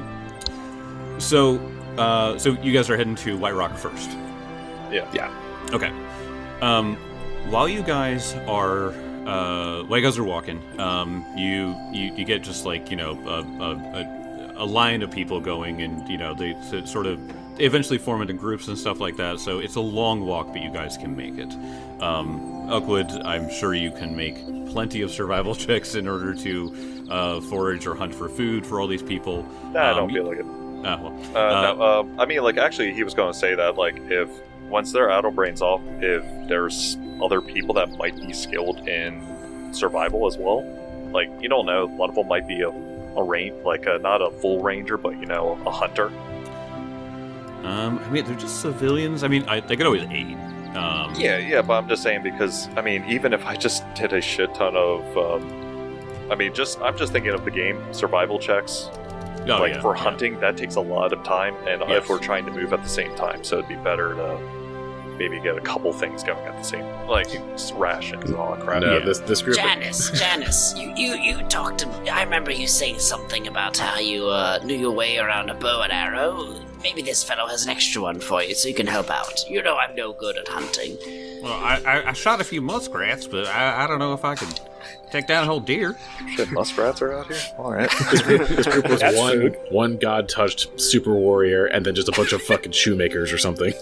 So you guys are heading to White Rock first. Yeah. Okay. While you guys are walking, you get just like a line of people going, and they sort of eventually form into groups and stuff like that. So it's a long walk, but you guys can make it. Oakwood, I'm sure you can make plenty of survival checks in order to forage or hunt for food for all these people. Nah, I don't feel like it. No. I mean, like, actually, he was going to say that, like, if once their Addle Brain's off, if there's other people that might be skilled in survival as well, like, you don't know, one of them might be a range, like, not a full ranger, but, you know, a hunter. I mean, they're just civilians. I mean, they could always aid. Yeah, but I'm just saying because, I mean, even if I just did a shit ton of, I'm just thinking of the game, survival checks. For hunting, that takes a lot of time, and if we're trying to move at the same time, so it'd be better to maybe get a couple things going at the same, like rations and all that crap. No, this group. Janice, you talked to. I remember you saying something about how you knew your way around a bow and arrow. Maybe this fellow has an extra one for you, so you can help out. You know I'm no good at hunting. Well, I shot a few muskrats, but I don't know if I could take down a whole deer. Shit, muskrats are out here? Alright. This group was one god-touched super warrior, and then just a bunch of fucking shoemakers or something.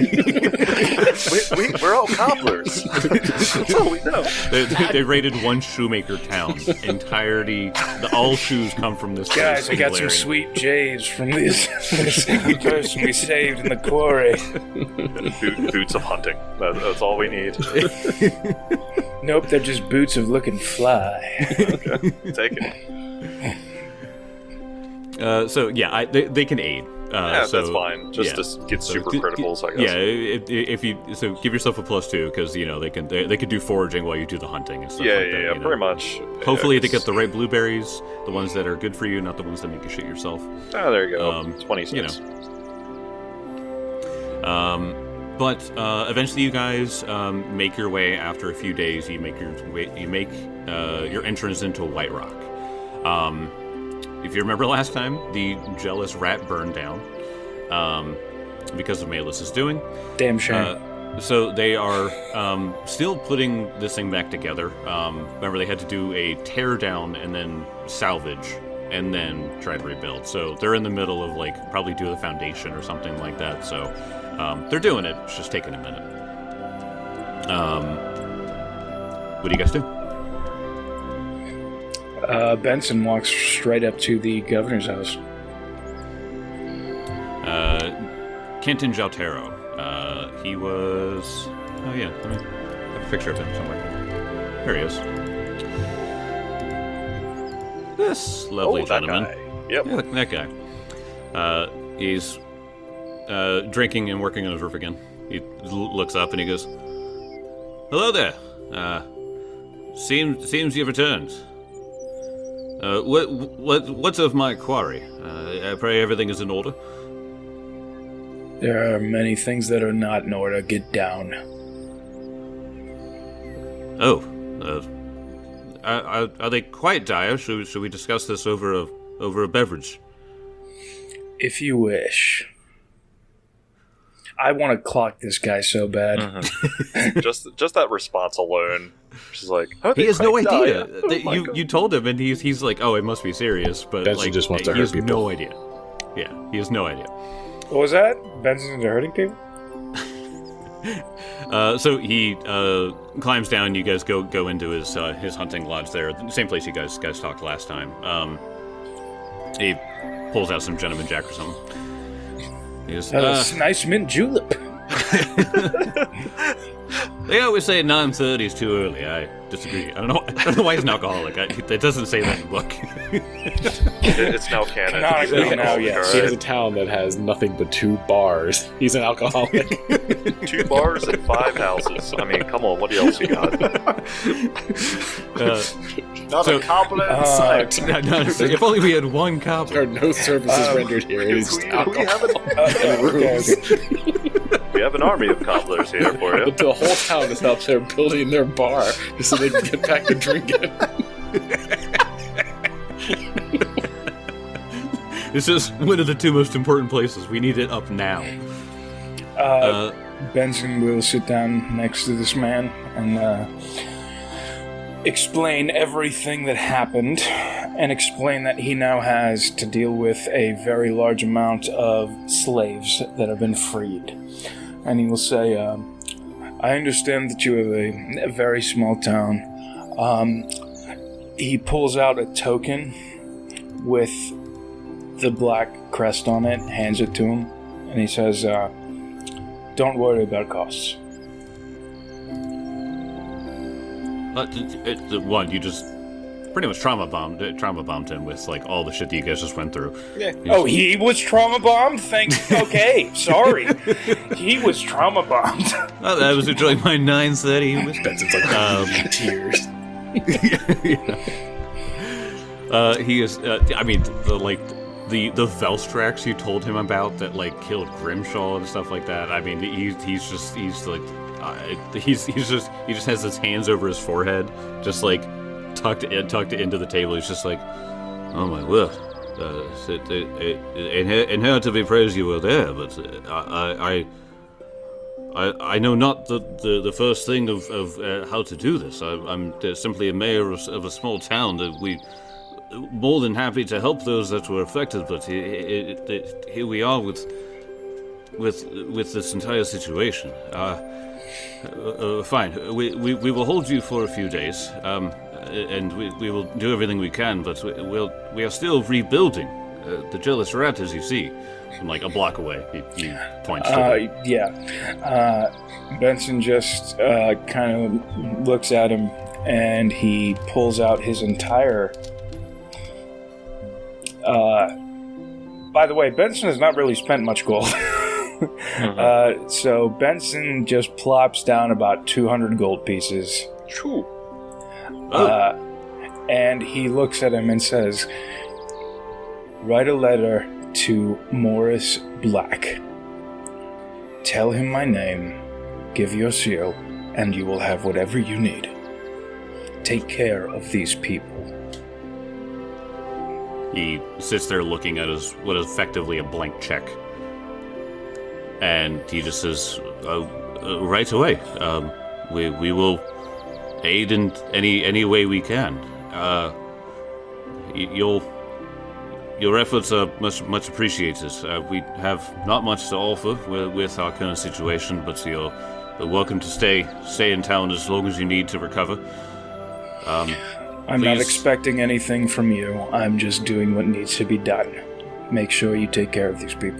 We're all cobblers. That's all we know. They raided one shoemaker town. All shoes come from this place. Guys, I got some sweet J's from this person we saved in the quarry. Boots of hunting. That's all we need. Nope, they're just boots of looking fly. Okay, take it. They can aid. That's fine. Just to get super criticals, I guess. Yeah, if you give yourself a +2 because you know they can do foraging while you do the hunting and stuff. Yeah, pretty much. Hopefully they get the right blueberries, the ones that are good for you, not the ones that make you shit yourself. Oh, there you go. 20 cents. But eventually, you guys make your way. After a few days, you make your entrance into White Rock. If you remember last time, the jealous rat burned down because of Malus' doing. Damn shame. So they are still putting this thing back together. Remember, they had to do a tear down and then salvage and then try to rebuild. So they're in the middle of probably do the foundation or something like that. So. They're doing it. It's just taking a minute. What do you guys do? Benson walks straight up to the governor's house. Kenton Jaltero. He was... Oh, yeah. Let me have a picture of him somewhere. There he is. This lovely gentleman. That guy. Yep. Yeah, that guy. He's... drinking and working on his roof again. He looks up and he goes, "Hello there. Seems you've returned. What's of my quarry? I pray everything is in order." There are many things that are not in order. Get down. Oh, are they quite dire? Should we discuss this over a beverage? If you wish. I want to clock this guy so bad. Mm-hmm. just that response alone. She's like, he has no idea. You told him, and he's like, oh, it must be serious. But Benson just wants to hurt people. He has no idea. Yeah, he has no idea. What was that? Benson's into hurting people? So he climbs down. You guys go into his hunting lodge there, the same place you guys talked last time. He pulls out some gentleman jack or something. He goes, nice mint julep. They always say 9:30 is too early. I disagree. I don't know why he's an alcoholic. It doesn't say that in the book. It's now canon. Canonically now, yes. He has a town that has nothing but 2 bars. He's an alcoholic. 2 bars and 5 houses. I mean, come on, what else you got? Not a cobbler in sight. If only we had one cobbler. There are no services rendered here. It is just alcohol and rooms. We have an army of cobblers here for you. But the whole town is out there building their bar just so they can get back to drinking. This is one of the 2 most important places. We need it up now. Benson will sit down next to this man and explain everything that happened and explain that he now has to deal with a very large amount of slaves that have been freed. And he will say, I understand that you have a very small town. He pulls out a token with the black crest on it, hands it to him, and he says, don't worry about costs. One, you just pretty much trauma bombed him with like all the shit that you guys just went through. Yeah. Oh, he was trauma bombed? Okay, sorry. He was trauma bombed. Oh, that was enjoying my 9:30 with Benson's like tears. He is. I mean, the Velstrax you told him about that like killed Grimshaw and stuff like that. I mean, he just has his hands over his forehead, just like tucked into the table. He's just like, oh my word. And how to be praised you were there, but I know not the first thing of how to do this. I'm simply a mayor of a small town that we more than happy to help those that were affected, but here we are with this entire situation. Fine, we will hold you for a few days, and we will do everything we can, but we are still rebuilding the Jealous Rat, as you see. From like a block away, he points to Benson just kind of looks at him, and he pulls out his entire... by the way, Benson has not really spent much gold. So Benson just plops down about 200 gold pieces. True. And he looks at him and says, write a letter to Morris Black. Tell him my name, give your seal, and you will have whatever you need. Take care of these people. He sits there looking at what is effectively a blank check. And he just says, right away, we will aid in any way we can. Your efforts are much appreciated. We have not much to offer with our current situation, but you're welcome to stay in town as long as you need to recover. I'm not expecting anything from you. I'm just doing what needs to be done. Make sure you take care of these people.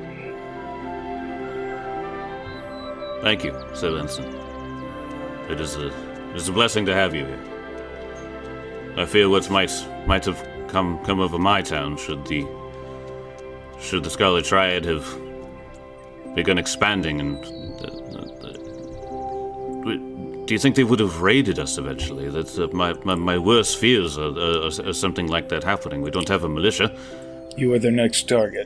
Thank you, Sir Benson. It is a blessing to have you here. I fear what might have come over my town should the Scarlet Triad have begun expanding, and do you think they would have raided us eventually? That's my worst fears are something like that happening. We don't have a militia. You are their next target.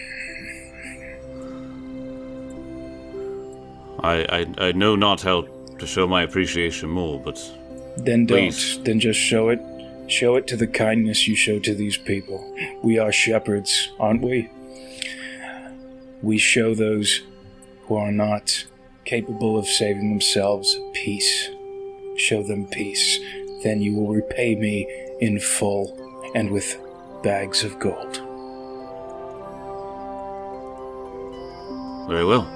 I know not how to show my appreciation more, but then don't. Please. Then just show it. Show it to the kindness you show to these people. We are shepherds, aren't we? We show those who are not capable of saving themselves peace. Show them peace. Then you will repay me in full and with bags of gold. Very well.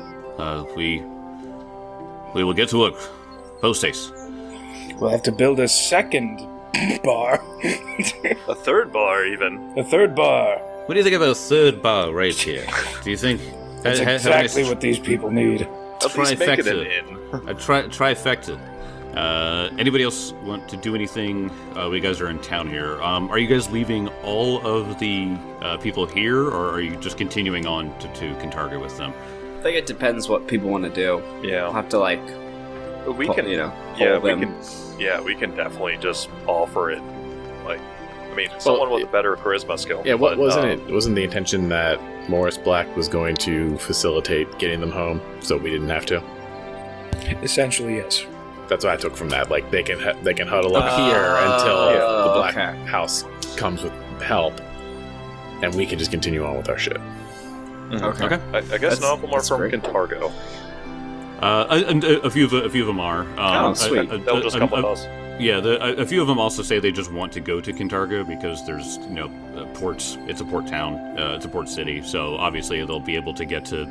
We will get to work. Post haste. We'll have to build a second bar. A third bar, even. A third bar. What do you think about a third bar right here? Do you think That's exactly what these people need. At least make it an inn. A trifecta. Anybody else want to do anything? You guys are in town here. Are you guys leaving all of the people here, or are you just continuing on to Kintarga with them? I think it depends what people want to do. Yeah. I'll have to we can, we can definitely just offer it. Like, I mean, someone with a better charisma skill. Yeah, wasn't the intention that Morris Black was going to facilitate getting them home, so we didn't have to? Essentially, yes. That's what I took from that. Like, they can huddle up here until the Black House comes with help, and we can just continue on with our shit. Okay. I guess none of them are from Kintargo. And a few of them are. Sweet. They'll just come with us. Yeah, a few of them also say they just want to go to Kintargo because there's, ports. It's a port town. It's a port city. So obviously they'll be able to get to,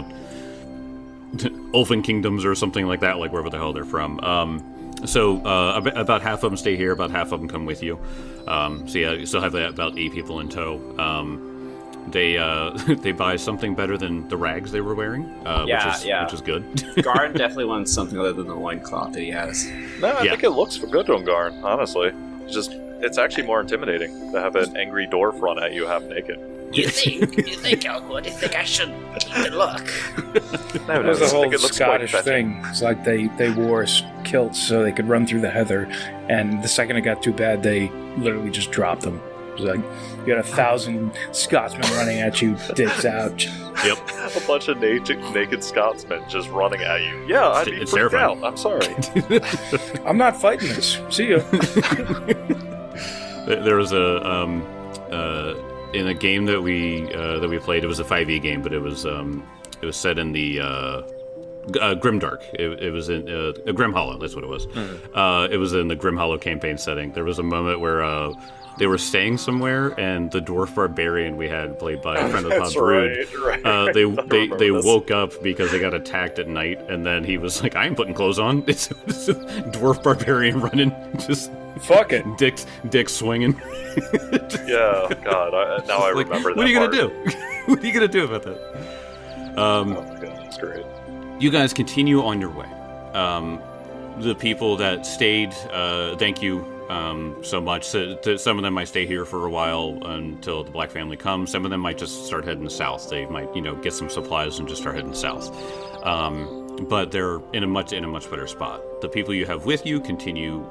Ulfin Kingdoms or something like that, like wherever the hell they're from. So about half of them stay here, about half of them come with you. So yeah, you still have about 8 people in tow. They buy something better than the rags they were wearing, which is good. Garn definitely wants something other than the loincloth that he has. No, I think it looks good on Garn, honestly. It's actually more intimidating to have an angry dwarf run at you half naked. You think, Elwood? You think I should keep the look? That was the whole Scottish thing. It's like they wore kilts so they could run through the heather, and the second it got too bad, they literally just dropped them. It was like you had 1,000 Scotsmen running at you, dicks out. Yep. A bunch of naked Scotsmen just running at you. Yeah, I'd be freaked out. I'm sorry. I'm not fighting this. See ya. There was in a game that we played. It was a 5e game, but it was set in the Grimdark. It was in Grim Hollow. That's what it was. It was in the Grim Hollow campaign setting. There was a moment where they were staying somewhere, and the dwarf barbarian we had, played by a friend of the pod, Brood, they woke up because they got attacked at night, and then he was like, "I ain't putting clothes on." It's dwarf barbarian running, just fuck it, dick swinging. Yeah, God. Now I remember that. What are you gonna do? What are you gonna do about that? Oh my God, that's great. You guys continue on your way. The people that stayed, thank you so much. Some of them might stay here for a while until the Black family comes. Some of them might just start heading south. They might, get some supplies and just start heading south. But they're in a much better spot. The people you have with you continue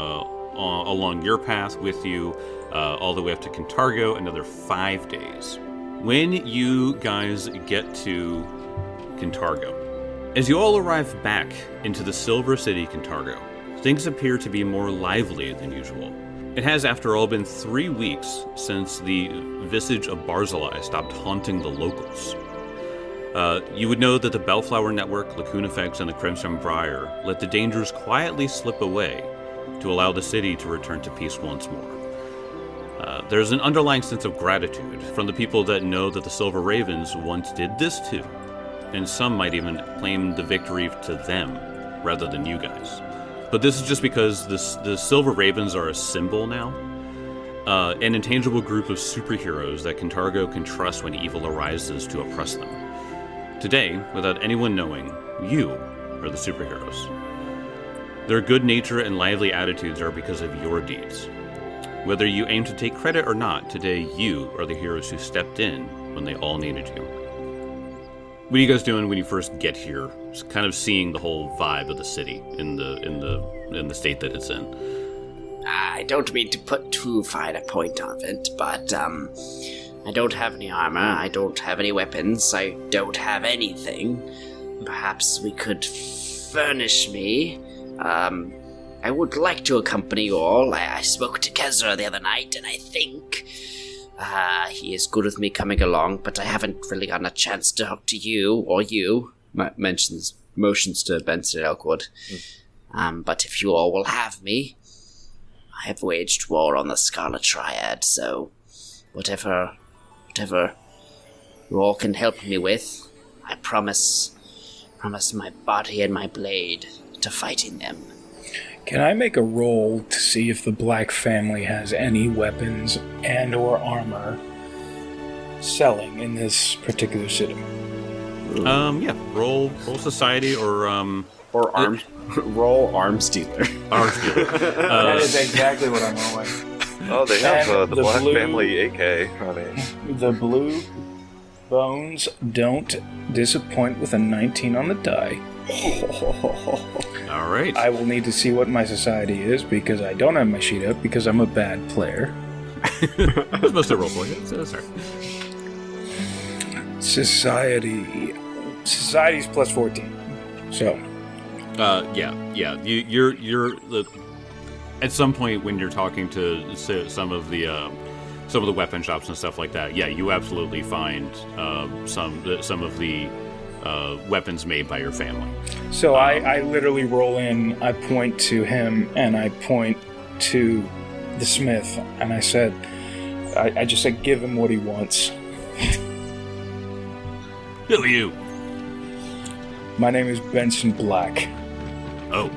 along your path with you all the way up to Kintargo, another 5 days. When you guys get to Kintargo, as you all arrive back into the Silver City, Kintargo, things appear to be more lively than usual. It has, after all, been 3 weeks since the visage of Barzillai stopped haunting the locals. You would know that the Bellflower Network, Lacunifex, and the Crimson Briar let the dangers quietly slip away to allow the city to return to peace once more. There's an underlying sense of gratitude from the people that know that the Silver Ravens once did this too, and some might even claim the victory to them rather than you guys. But this is just because the Silver Ravens are a symbol now, an intangible group of superheroes that Kintargo can trust when evil arises to oppress them. Today, without anyone knowing, you are the superheroes. Their good nature and lively attitudes are because of your deeds. Whether you aim to take credit or not, today you are the heroes who stepped in when they all needed you. What are you guys doing when you first get here? Just kind of seeing the whole vibe of the city in the state that it's in. I don't mean to put too fine a point on it, but I don't have any armor, I don't have any weapons, I don't have anything. Perhaps we could furnish me. I would like to accompany you all. I spoke to Kezra the other night, and I think he is good with me coming along, but I haven't really gotten a chance to talk to you, or you. Motions to Benson and Elkwood. But if you all will have me, I have waged war on the Scarlet Triad, so whatever you all can help me with, I promise my body and my blade to fighting them. Can I make a roll to see if the Black family has any weapons and or armor selling in this particular city? Yeah. Roll society or arms. Roll arms dealer. Arms dealer. That is exactly what I'm rolling. Oh, they have the Black blue, family AK. I mean, the blue bones don't disappoint with a 19 on the die. All right. I will need to see what my society is because I don't have my sheet up because I'm a bad player. That's most of roleplay. Sorry. Society's plus 14. So. Yeah. You're at some point when you're talking to some of the weapon shops and stuff like that. Yeah, you absolutely find some of the weapons made by your family. So I literally roll in, I point to him, and I point to the smith, and I said, I just said, give him what he wants. Who are you? My name is Benson Black. Oh.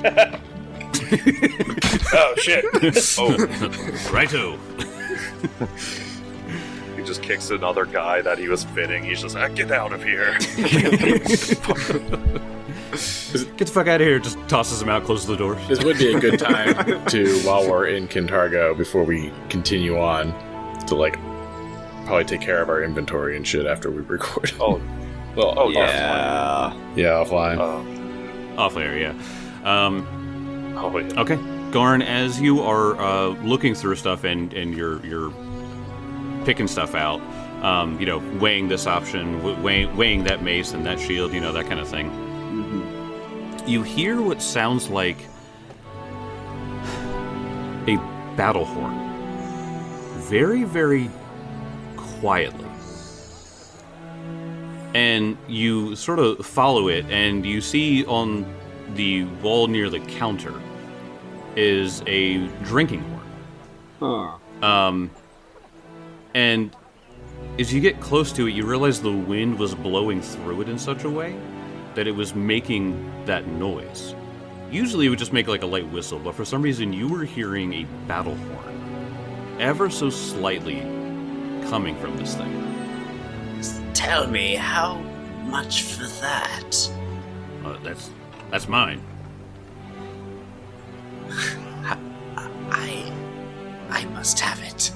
Oh, shit. Righto. He just kicks another guy that he was fitting. He's just like, get out of here. Get the fuck out of here. Just tosses him out, closes the door. This would be a good time to, while we're in Kintargo, before we continue on, to like probably take care of our inventory and shit after we record. Oh, well, Yeah. yeah, offline. Off air, yeah. Oh, yeah. Okay. Garn, as you are looking through stuff and you're picking stuff out, weighing this option, weighing that mace and that shield, that kind of thing. Mm-hmm. You hear what sounds like a battle horn. Very, very quietly. And you sort of follow it, and you see on the wall near the counter is a drinking horn. Huh. And as you get close to it, you realize the wind was blowing through it in such a way that it was making that noise. Usually it would just make like a light whistle, but for some reason you were hearing a battle horn ever so slightly coming from this thing. Tell me, how much for that? That's mine. I must have it.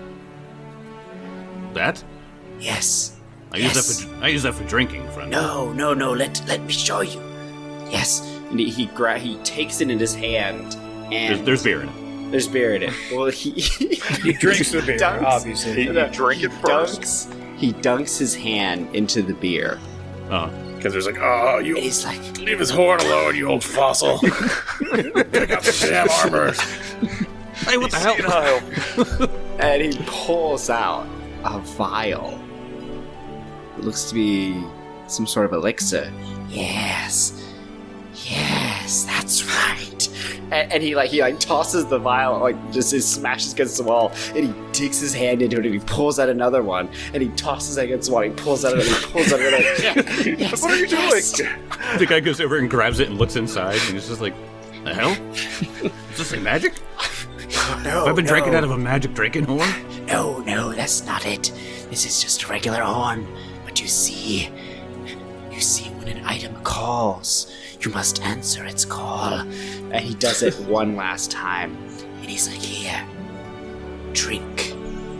That? Yes. I use that for drinking, friend. No. Let me show you. Yes. And he takes it in his hand, and There's beer in it. there's beer in it. Well, he Drinks the beer, dunks- obviously. You drink it first. He dunks his hand into the beer. Because there's like, oh, you And he's like, leave his horn alone, you old fossil. Pick up the damn armor. Hey, what the hell? And he pulls out a vial. It looks to be some sort of elixir. yes, that's right. And he tosses the vial, just smashes against the wall, and he digs his hand into it, and he pulls out another one, and he tosses it against the wall, he pulls out another, he pulls out another. Yes, What are you doing? The guy goes over and grabs it and looks inside, and he's just like, the hell? Is this like magic? No, Have I been drinking out of a magic drinking horn? No, that's not it. This is just a regular horn. But you see when an item calls, you must answer its call. And he does it one last time. And he's like, here, drink.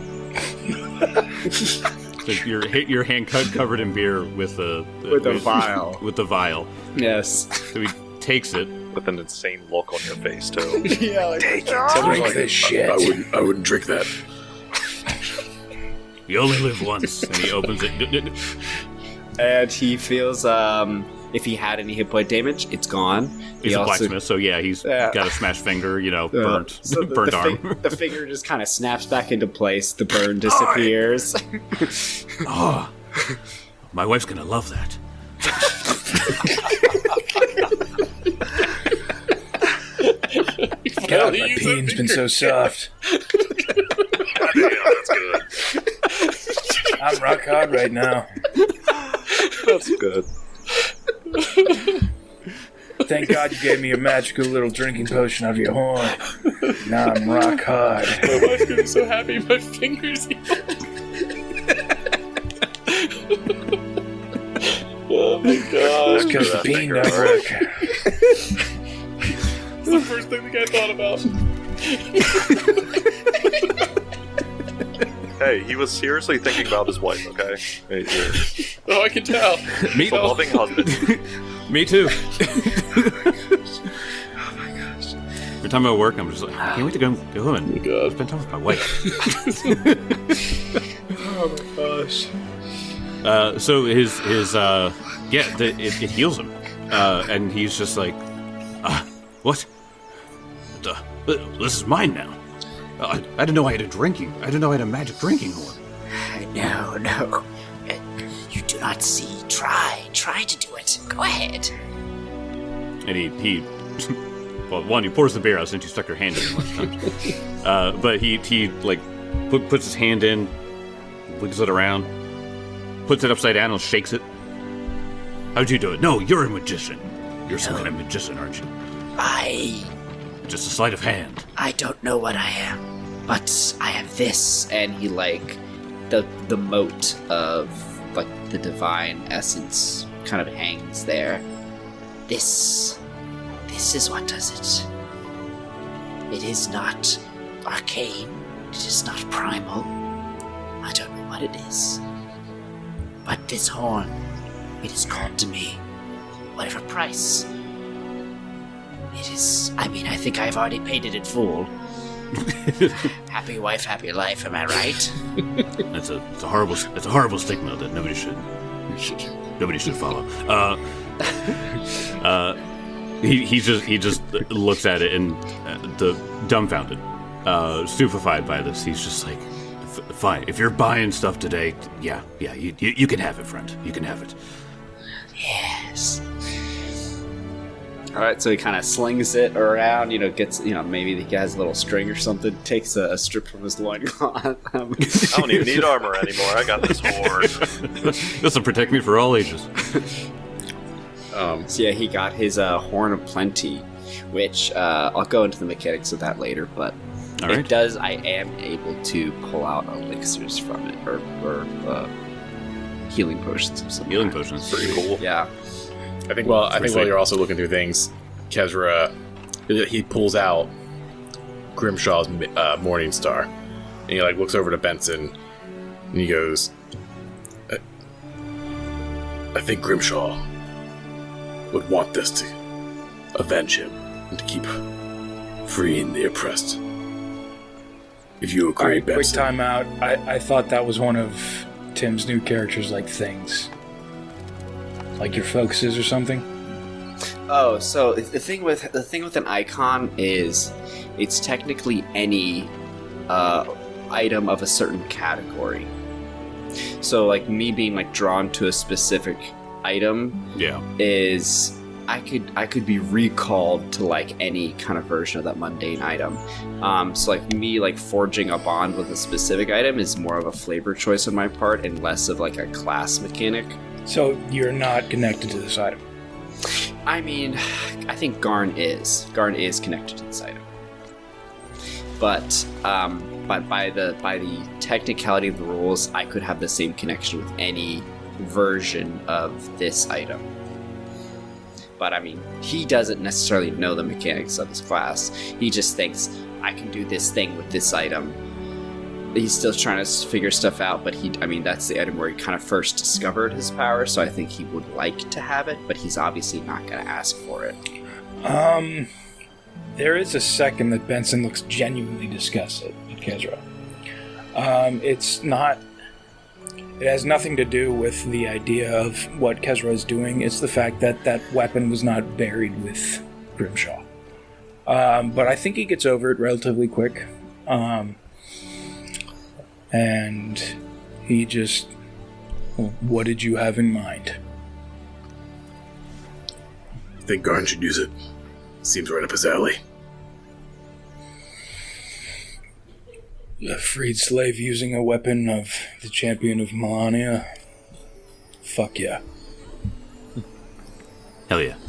So your hand covered in beer with the vial. With the vial. Yes. So he takes it. With an insane look on your face, too. Yeah, Take it. Someone's Drink like, this shit. I wouldn't drink that. You only live once. And he opens it. and he feels, if he had any hit point damage, it's gone. He's a blacksmith, so yeah, he's got a smashed finger, burnt, So burnt arm. The finger just kind of snaps back into place. The burn disappears. Oh, my wife's gonna love that. God, my peen's been so soft. Yeah, that's good. I'm rock hard right now. That's good. Thank God you gave me a magical little drinking potion out of your horn. Now I'm rock hard. My wife's gonna be so happy my fingers healed. Oh my god. It's because the peen don't work. That's the first thing the guy thought about. Hey, he was seriously thinking about his wife, okay? Hey, Oh, I can tell. Me, he's a loving husband. me too. Every time I work, I'm just like, I can't wait to go home and God. spend time with my wife. Oh my gosh. So his it heals him, and he's just like, what? This is mine now. I didn't know I had a magic drinking horn. No. You do not see. Try to do it. Go ahead. And he well, one, he pours the beer out since you stuck your hand in it a bunch of times. But he like puts his hand in, wiggles it around, puts it upside down and shakes it. How'd you do it? No, you're a magician. You're some kind of magician, aren't you? Just a sleight of hand. I don't know what I am, but I have this. And he like the mote of like the divine essence kind of hangs there. This is what does it. It is not arcane. It is not primal. I don't know what it is. But this horn, it is called to me. Whatever price. It is, I think I've already paid it in full. Happy wife, happy life, am I right? It's a horrible stigma that nobody should follow. He just looks at it and dumbfounded, stupefied by this. He's just like, fine. If you're buying stuff today, yeah, you can have it, friend. You can have it. Yes. All right, so he kind of slings it around, gets, maybe he has a little string or something, takes a strip from his loincloth. I don't even need armor anymore. I got this horn. This will protect me for all ages. So yeah, he got his Horn of Plenty, which I'll go into the mechanics of that later, but it does, I am able to pull out elixirs from it, or healing potions of some kind. Healing potions. Pretty cool. Yeah. I think while you're also looking through things, Kezra, he pulls out Grimshaw's Morning Star, and he like looks over to Benson, and he goes, I think Grimshaw would want this to avenge him and to keep freeing the oppressed. If you agree, Alright, quick Benson. time out. I thought that was one of Tim's new characters, like things. Like your focuses or something? Oh, so the thing with an icon is it's technically any item of a certain category. So like me being like drawn to a specific item is I could be recalled to like any kind of version of that mundane item. So like me like forging a bond with a specific item is more of a flavor choice on my part and less of like a class mechanic. So you're not connected to this item? I mean, I think Garn is connected to this item, but by the technicality of the rules, I could have the same connection with any version of this item. But I mean, he doesn't necessarily know the mechanics of his class. He just thinks I can do this thing with this item. He's still trying to figure stuff out, but that's the item where he kind of first discovered his power, so I think he would like to have it, but he's obviously not going to ask for it. There is a second that Benson looks genuinely disgusted at Kezra. It has nothing to do with the idea of what Kezra is doing. It's the fact that that weapon was not buried with Grimshaw. But I think he gets over it relatively quick. And he just... What did you have in mind? I think Garn should use it. Seems right up his alley. A freed slave using a weapon of the champion of Melania? Fuck yeah. Hell yeah.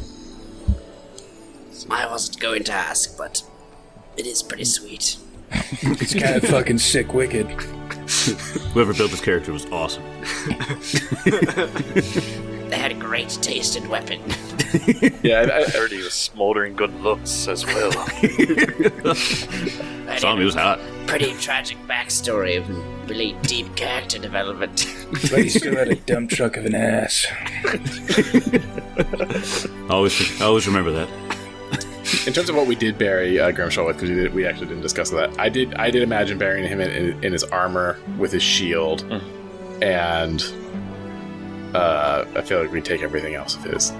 I wasn't going to ask, but it is pretty sweet. It's kind of fucking sick wicked. Whoever built this character was awesome. They had a great taste in weapon. Yeah, I heard he was smoldering good looks as well. Saw him, he was hot. Pretty tragic backstory of really deep character development. But he still had a dump truck of an ass. Always remember that. In terms of what we did bury Grimshaw with, because we actually didn't discuss that, I did imagine burying him in his armor with his shield, and I feel like we take everything else of his.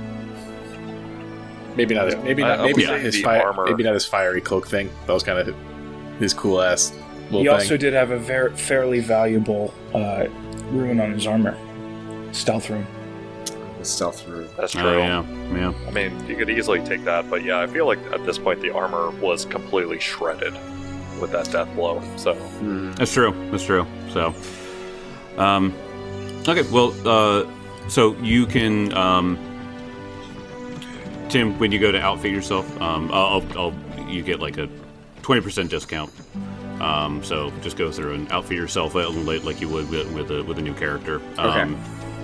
Maybe not his fiery cloak thing. That was kind of his cool ass little thing. He also did have a fairly valuable rune on his armor. Stealth room. The stealth room. That's true. Oh, yeah. I mean, you could easily take that, but yeah, I feel like at this point the armor was completely shredded with that death blow. So That's true. So, okay. Well, so you can, Tim, when you go to outfit yourself, you get like a 20% discount. So just go through and outfit yourself like you would with a new character. Okay.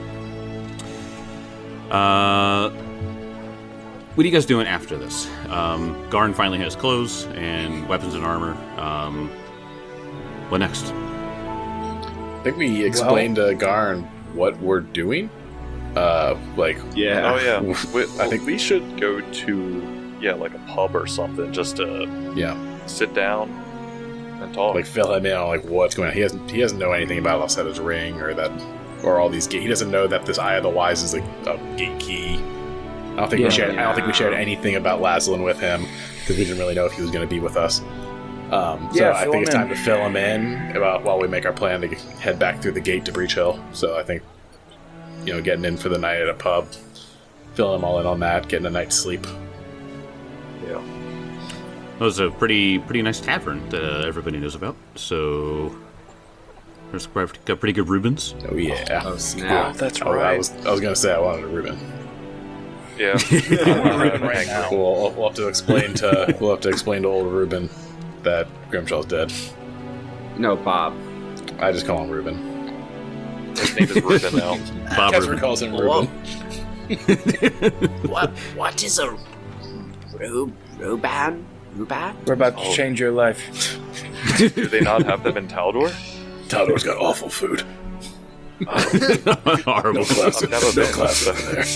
What are you guys doing after this? Garn finally has clothes and weapons and armor. What next? I think we explained to Garn what we're doing. Yeah. oh yeah, I think we should go to like a pub or something just to sit down and talk. Like fill him in on like what's going on. He doesn't know anything about Losetta's ring or all these he doesn't know that this Eye of the Wise is like a gate key. I don't think we shared anything about Laszlo with him because we didn't really know if he was going to be with us. So I think it's time to fill him in while we make our plan to head back through the gate to Breach Hill. So I think getting in for the night at a pub, fill him all in on that, getting a night's sleep. Yeah. It was a pretty nice tavern that everybody knows about. So there's got pretty good Rubens. Oh yeah. Oh snap. That's I right. was gonna say I wanted a Reuben. Yeah. right now. We'll have to explain to old Reuben that Grimshaw's dead. No, Bob. I just call him Reuben. His name is Reuben now. Bob Kessler Rubin. calls him Whoa. Reuben. What is a Ruban? We're about to change your life. Do they not have them in Taldor? Taldor's got awful food. Horrible. I've never been. Class over there.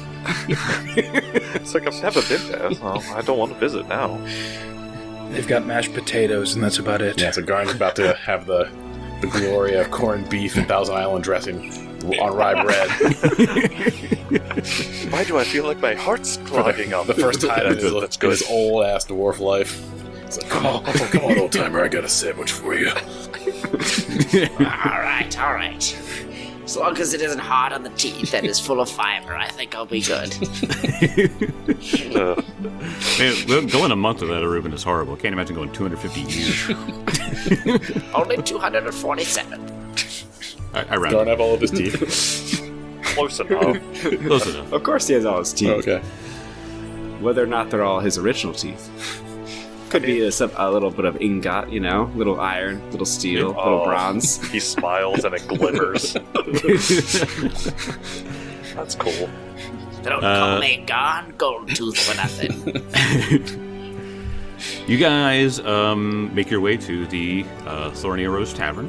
It's like I've never been there. Well, I don't want to visit now. They've got mashed potatoes, and that's about it. Yeah, so Garn's about to have the glory of corned beef and Thousand Island dressing on rye bread. Why do I feel like my heartt's clogging up? The first time in That's good. his old ass dwarf life. It's like, Come on, old timer, I got a sandwich for you. All right. As long as it isn't hard on the teeth and is full of fiber, I think I'll be good. Man, going a month without a Reuben is horrible. Can't imagine going 250 years. Only 247. I Garn round. have all of his teeth. Close enough. Close enough. Of course he has all his teeth. Okay. Whether or not they're all his original teeth. Could be a little bit of ingot, little iron, little steel, little bronze. He smiles and it glimmers. That's cool. Don't call me Gone Goldtooth for nothing. You guys make your way to the Thornia Rose Tavern.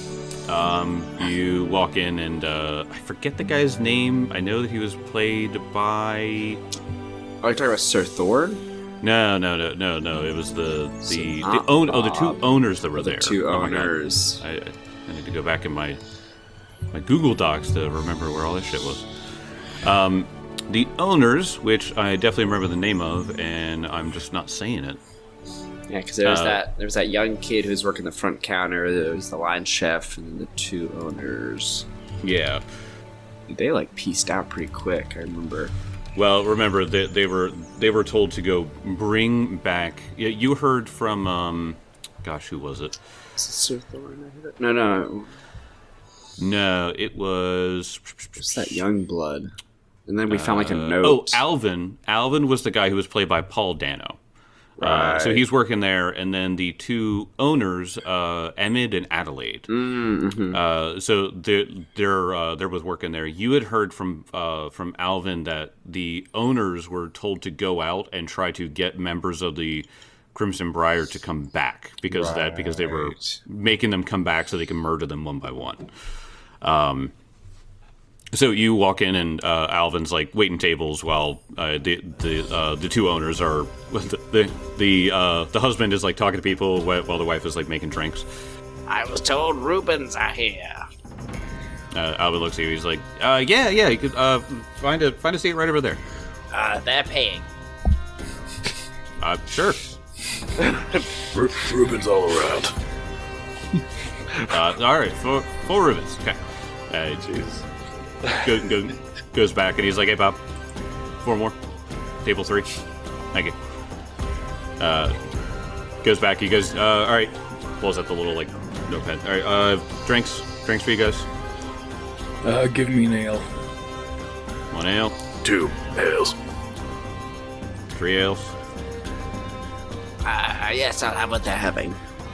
You walk in and I forget the guy's name. I know that he was played by... Are you talking about Sir Thorn? No. It was the two Bob. owners that were The there. two Oh my God. owners. I need to go back in my Google Docs to remember where all this shit was. The owners, which I definitely remember the name of, and I'm just not saying it. Yeah, because there was that young kid who was working the front counter. There was the line chef, and then the two owners. Yeah. They pieced out pretty quick. I remember. Well, remember that they were told to go bring back. You heard from who was it? Is it Sir Thorn? I heard it? No. No, it was. It's that young blood. And then we found a note. Alvin. Alvin was the guy who was played by Paul Dano. Right. So he's working there, and then the two owners, Emid and Adelaide. Mm-hmm. So they're both working there. You had heard from Alvin that the owners were told to go out and try to get members of the Crimson Briar to come back because they were making them come back so they can murder them one by one. So you walk in and Alvin's waiting tables while the two owners are the husband is talking to people while the wife is making drinks. I was told Rubens are here. Alvin looks at you. He's like, yeah, you could find a seat right over there. They're paying. Sure. Reuben's all around. All right, four Rubens. Okay. Jeez. goes back and he's like, "Hey, Bob, 4 more. Table 3. Thank you." Goes back. He goes, "All right." Pulls out the little like notepad. All right, drinks for you guys. Give me an ale. 1 ale, 2 ales. 3 ales, Yes, I'll have what they're having.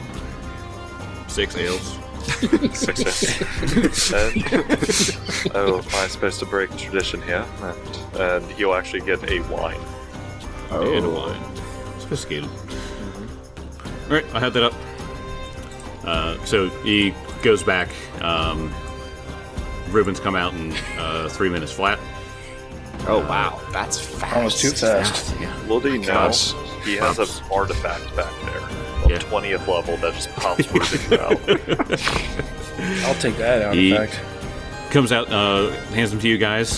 6 ales. 6 and oh, am I supposed to break tradition here? And he'll actually get a wine. And a wine. Sophisticated. All right, I had that up. So he goes back. Ruben's come out in 3 minutes flat. Oh wow, that's fast. Almost too fast. Little do you know, he has an artifact back there of 20th level that just pops Ruben out. I'll take that artifact. Comes out, hands them to you guys.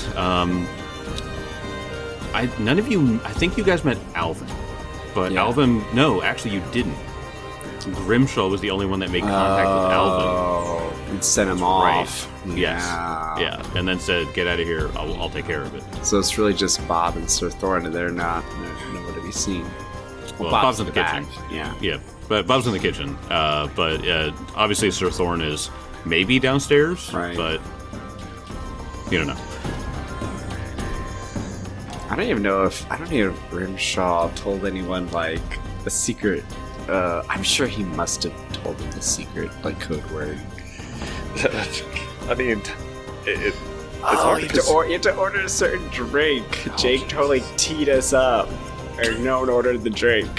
None of you. I think you guys met Alvin, but Alvin. No, actually, you didn't. Grimshaw was the only one that made contact with Alvin. Oh, and sent him off. Yes. Yeah, and then said, "Get out of here. I'll take care of it." So it's really just Bob and Sir Thorne, and they're nowhere to be seen. Well, Bob's in the back. kitchen. Yeah. But Bob's in the kitchen. But obviously, Sir Thorne is maybe downstairs. Right. But you don't know. I don't even know if Grimshaw told anyone like a secret. I'm sure he must have told them the secret, like code word. I mean, it's hard you because have to order a certain drink. Jake totally teed us up. Or no one ordered the drink.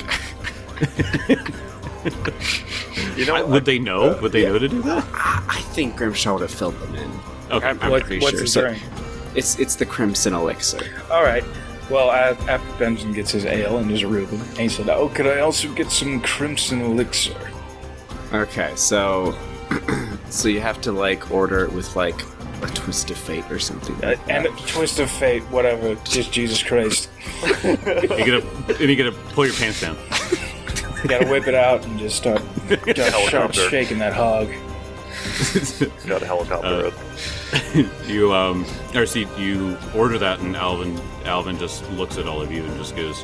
Would they know? Would they know to do that? I think Grimshaw would have filled them in. Okay. I'm pretty What's sure. his So drink? it's the Crimson Elixir. All right. Well, after Benjamin gets his ale and his Reuben, and he said, "Oh, could I also get some Crimson Elixir?" Okay, so you have to like order it with like a twist of fate or something. Like And a twist of fate, whatever. Just Jesus Christ. You gotta pull your pants down. You gotta whip it out and just start Helicopter. shaking that hog. got a helicopter. You order that, and Alvin just looks at all of you and just goes,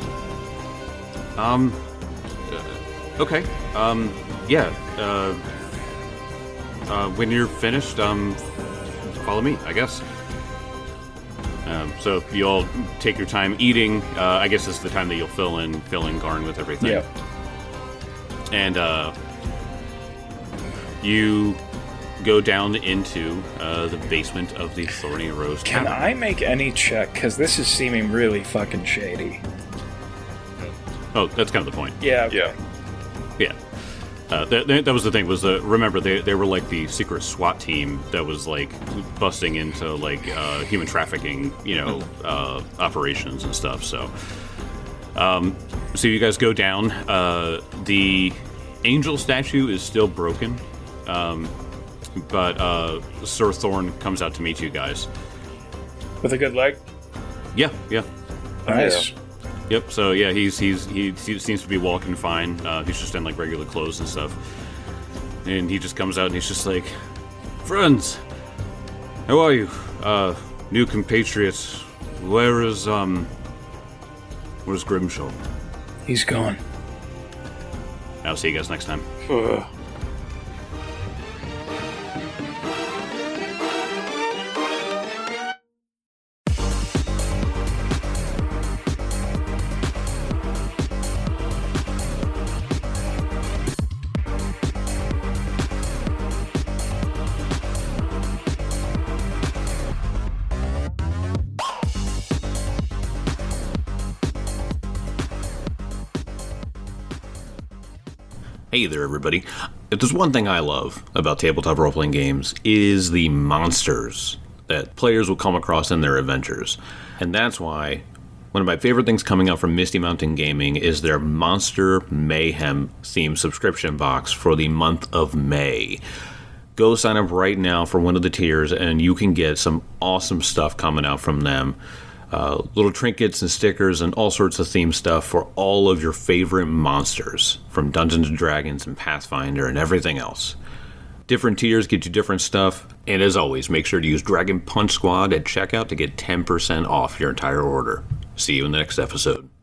okay, yeah, when you're finished, follow me, I guess. So you all take your time eating. I guess this is the time that you'll fill in Garn with everything. Yeah. And you go down into the basement of the Thorny Rose Can Tavern. I make any check? Because this is seeming really fucking shady. Oh, that's kind of the point. Yeah. Yeah. Yeah. That was the thing. Remember they were like the secret SWAT team that was like busting into like human trafficking, operations and stuff. So you guys go down. The angel statue is still broken, but Sir Thorne comes out to meet you guys. With a good leg? Yeah. Nice. Yep. So yeah, he seems to be walking fine. He's just in like regular clothes and stuff, and he just comes out and he's just like, "Friends, how are you? New compatriots. Where's Grimshaw? He's gone. I'll see you guys next time." Hey there, everybody. If there's one thing I love about tabletop role-playing games is the monsters that players will come across in their adventures. And that's why one of my favorite things coming out from Misty Mountain Gaming is their Monster Mayhem themed subscription box for the month of May. Go sign up right now for one of the tiers and you can get some awesome stuff coming out from them. Little trinkets and stickers and all sorts of theme stuff for all of your favorite monsters from Dungeons & Dragons and Pathfinder and everything else. Different tiers get you different stuff. And as always, make sure to use Dragon Punch Squad at checkout to get 10% off your entire order. See you in the next episode.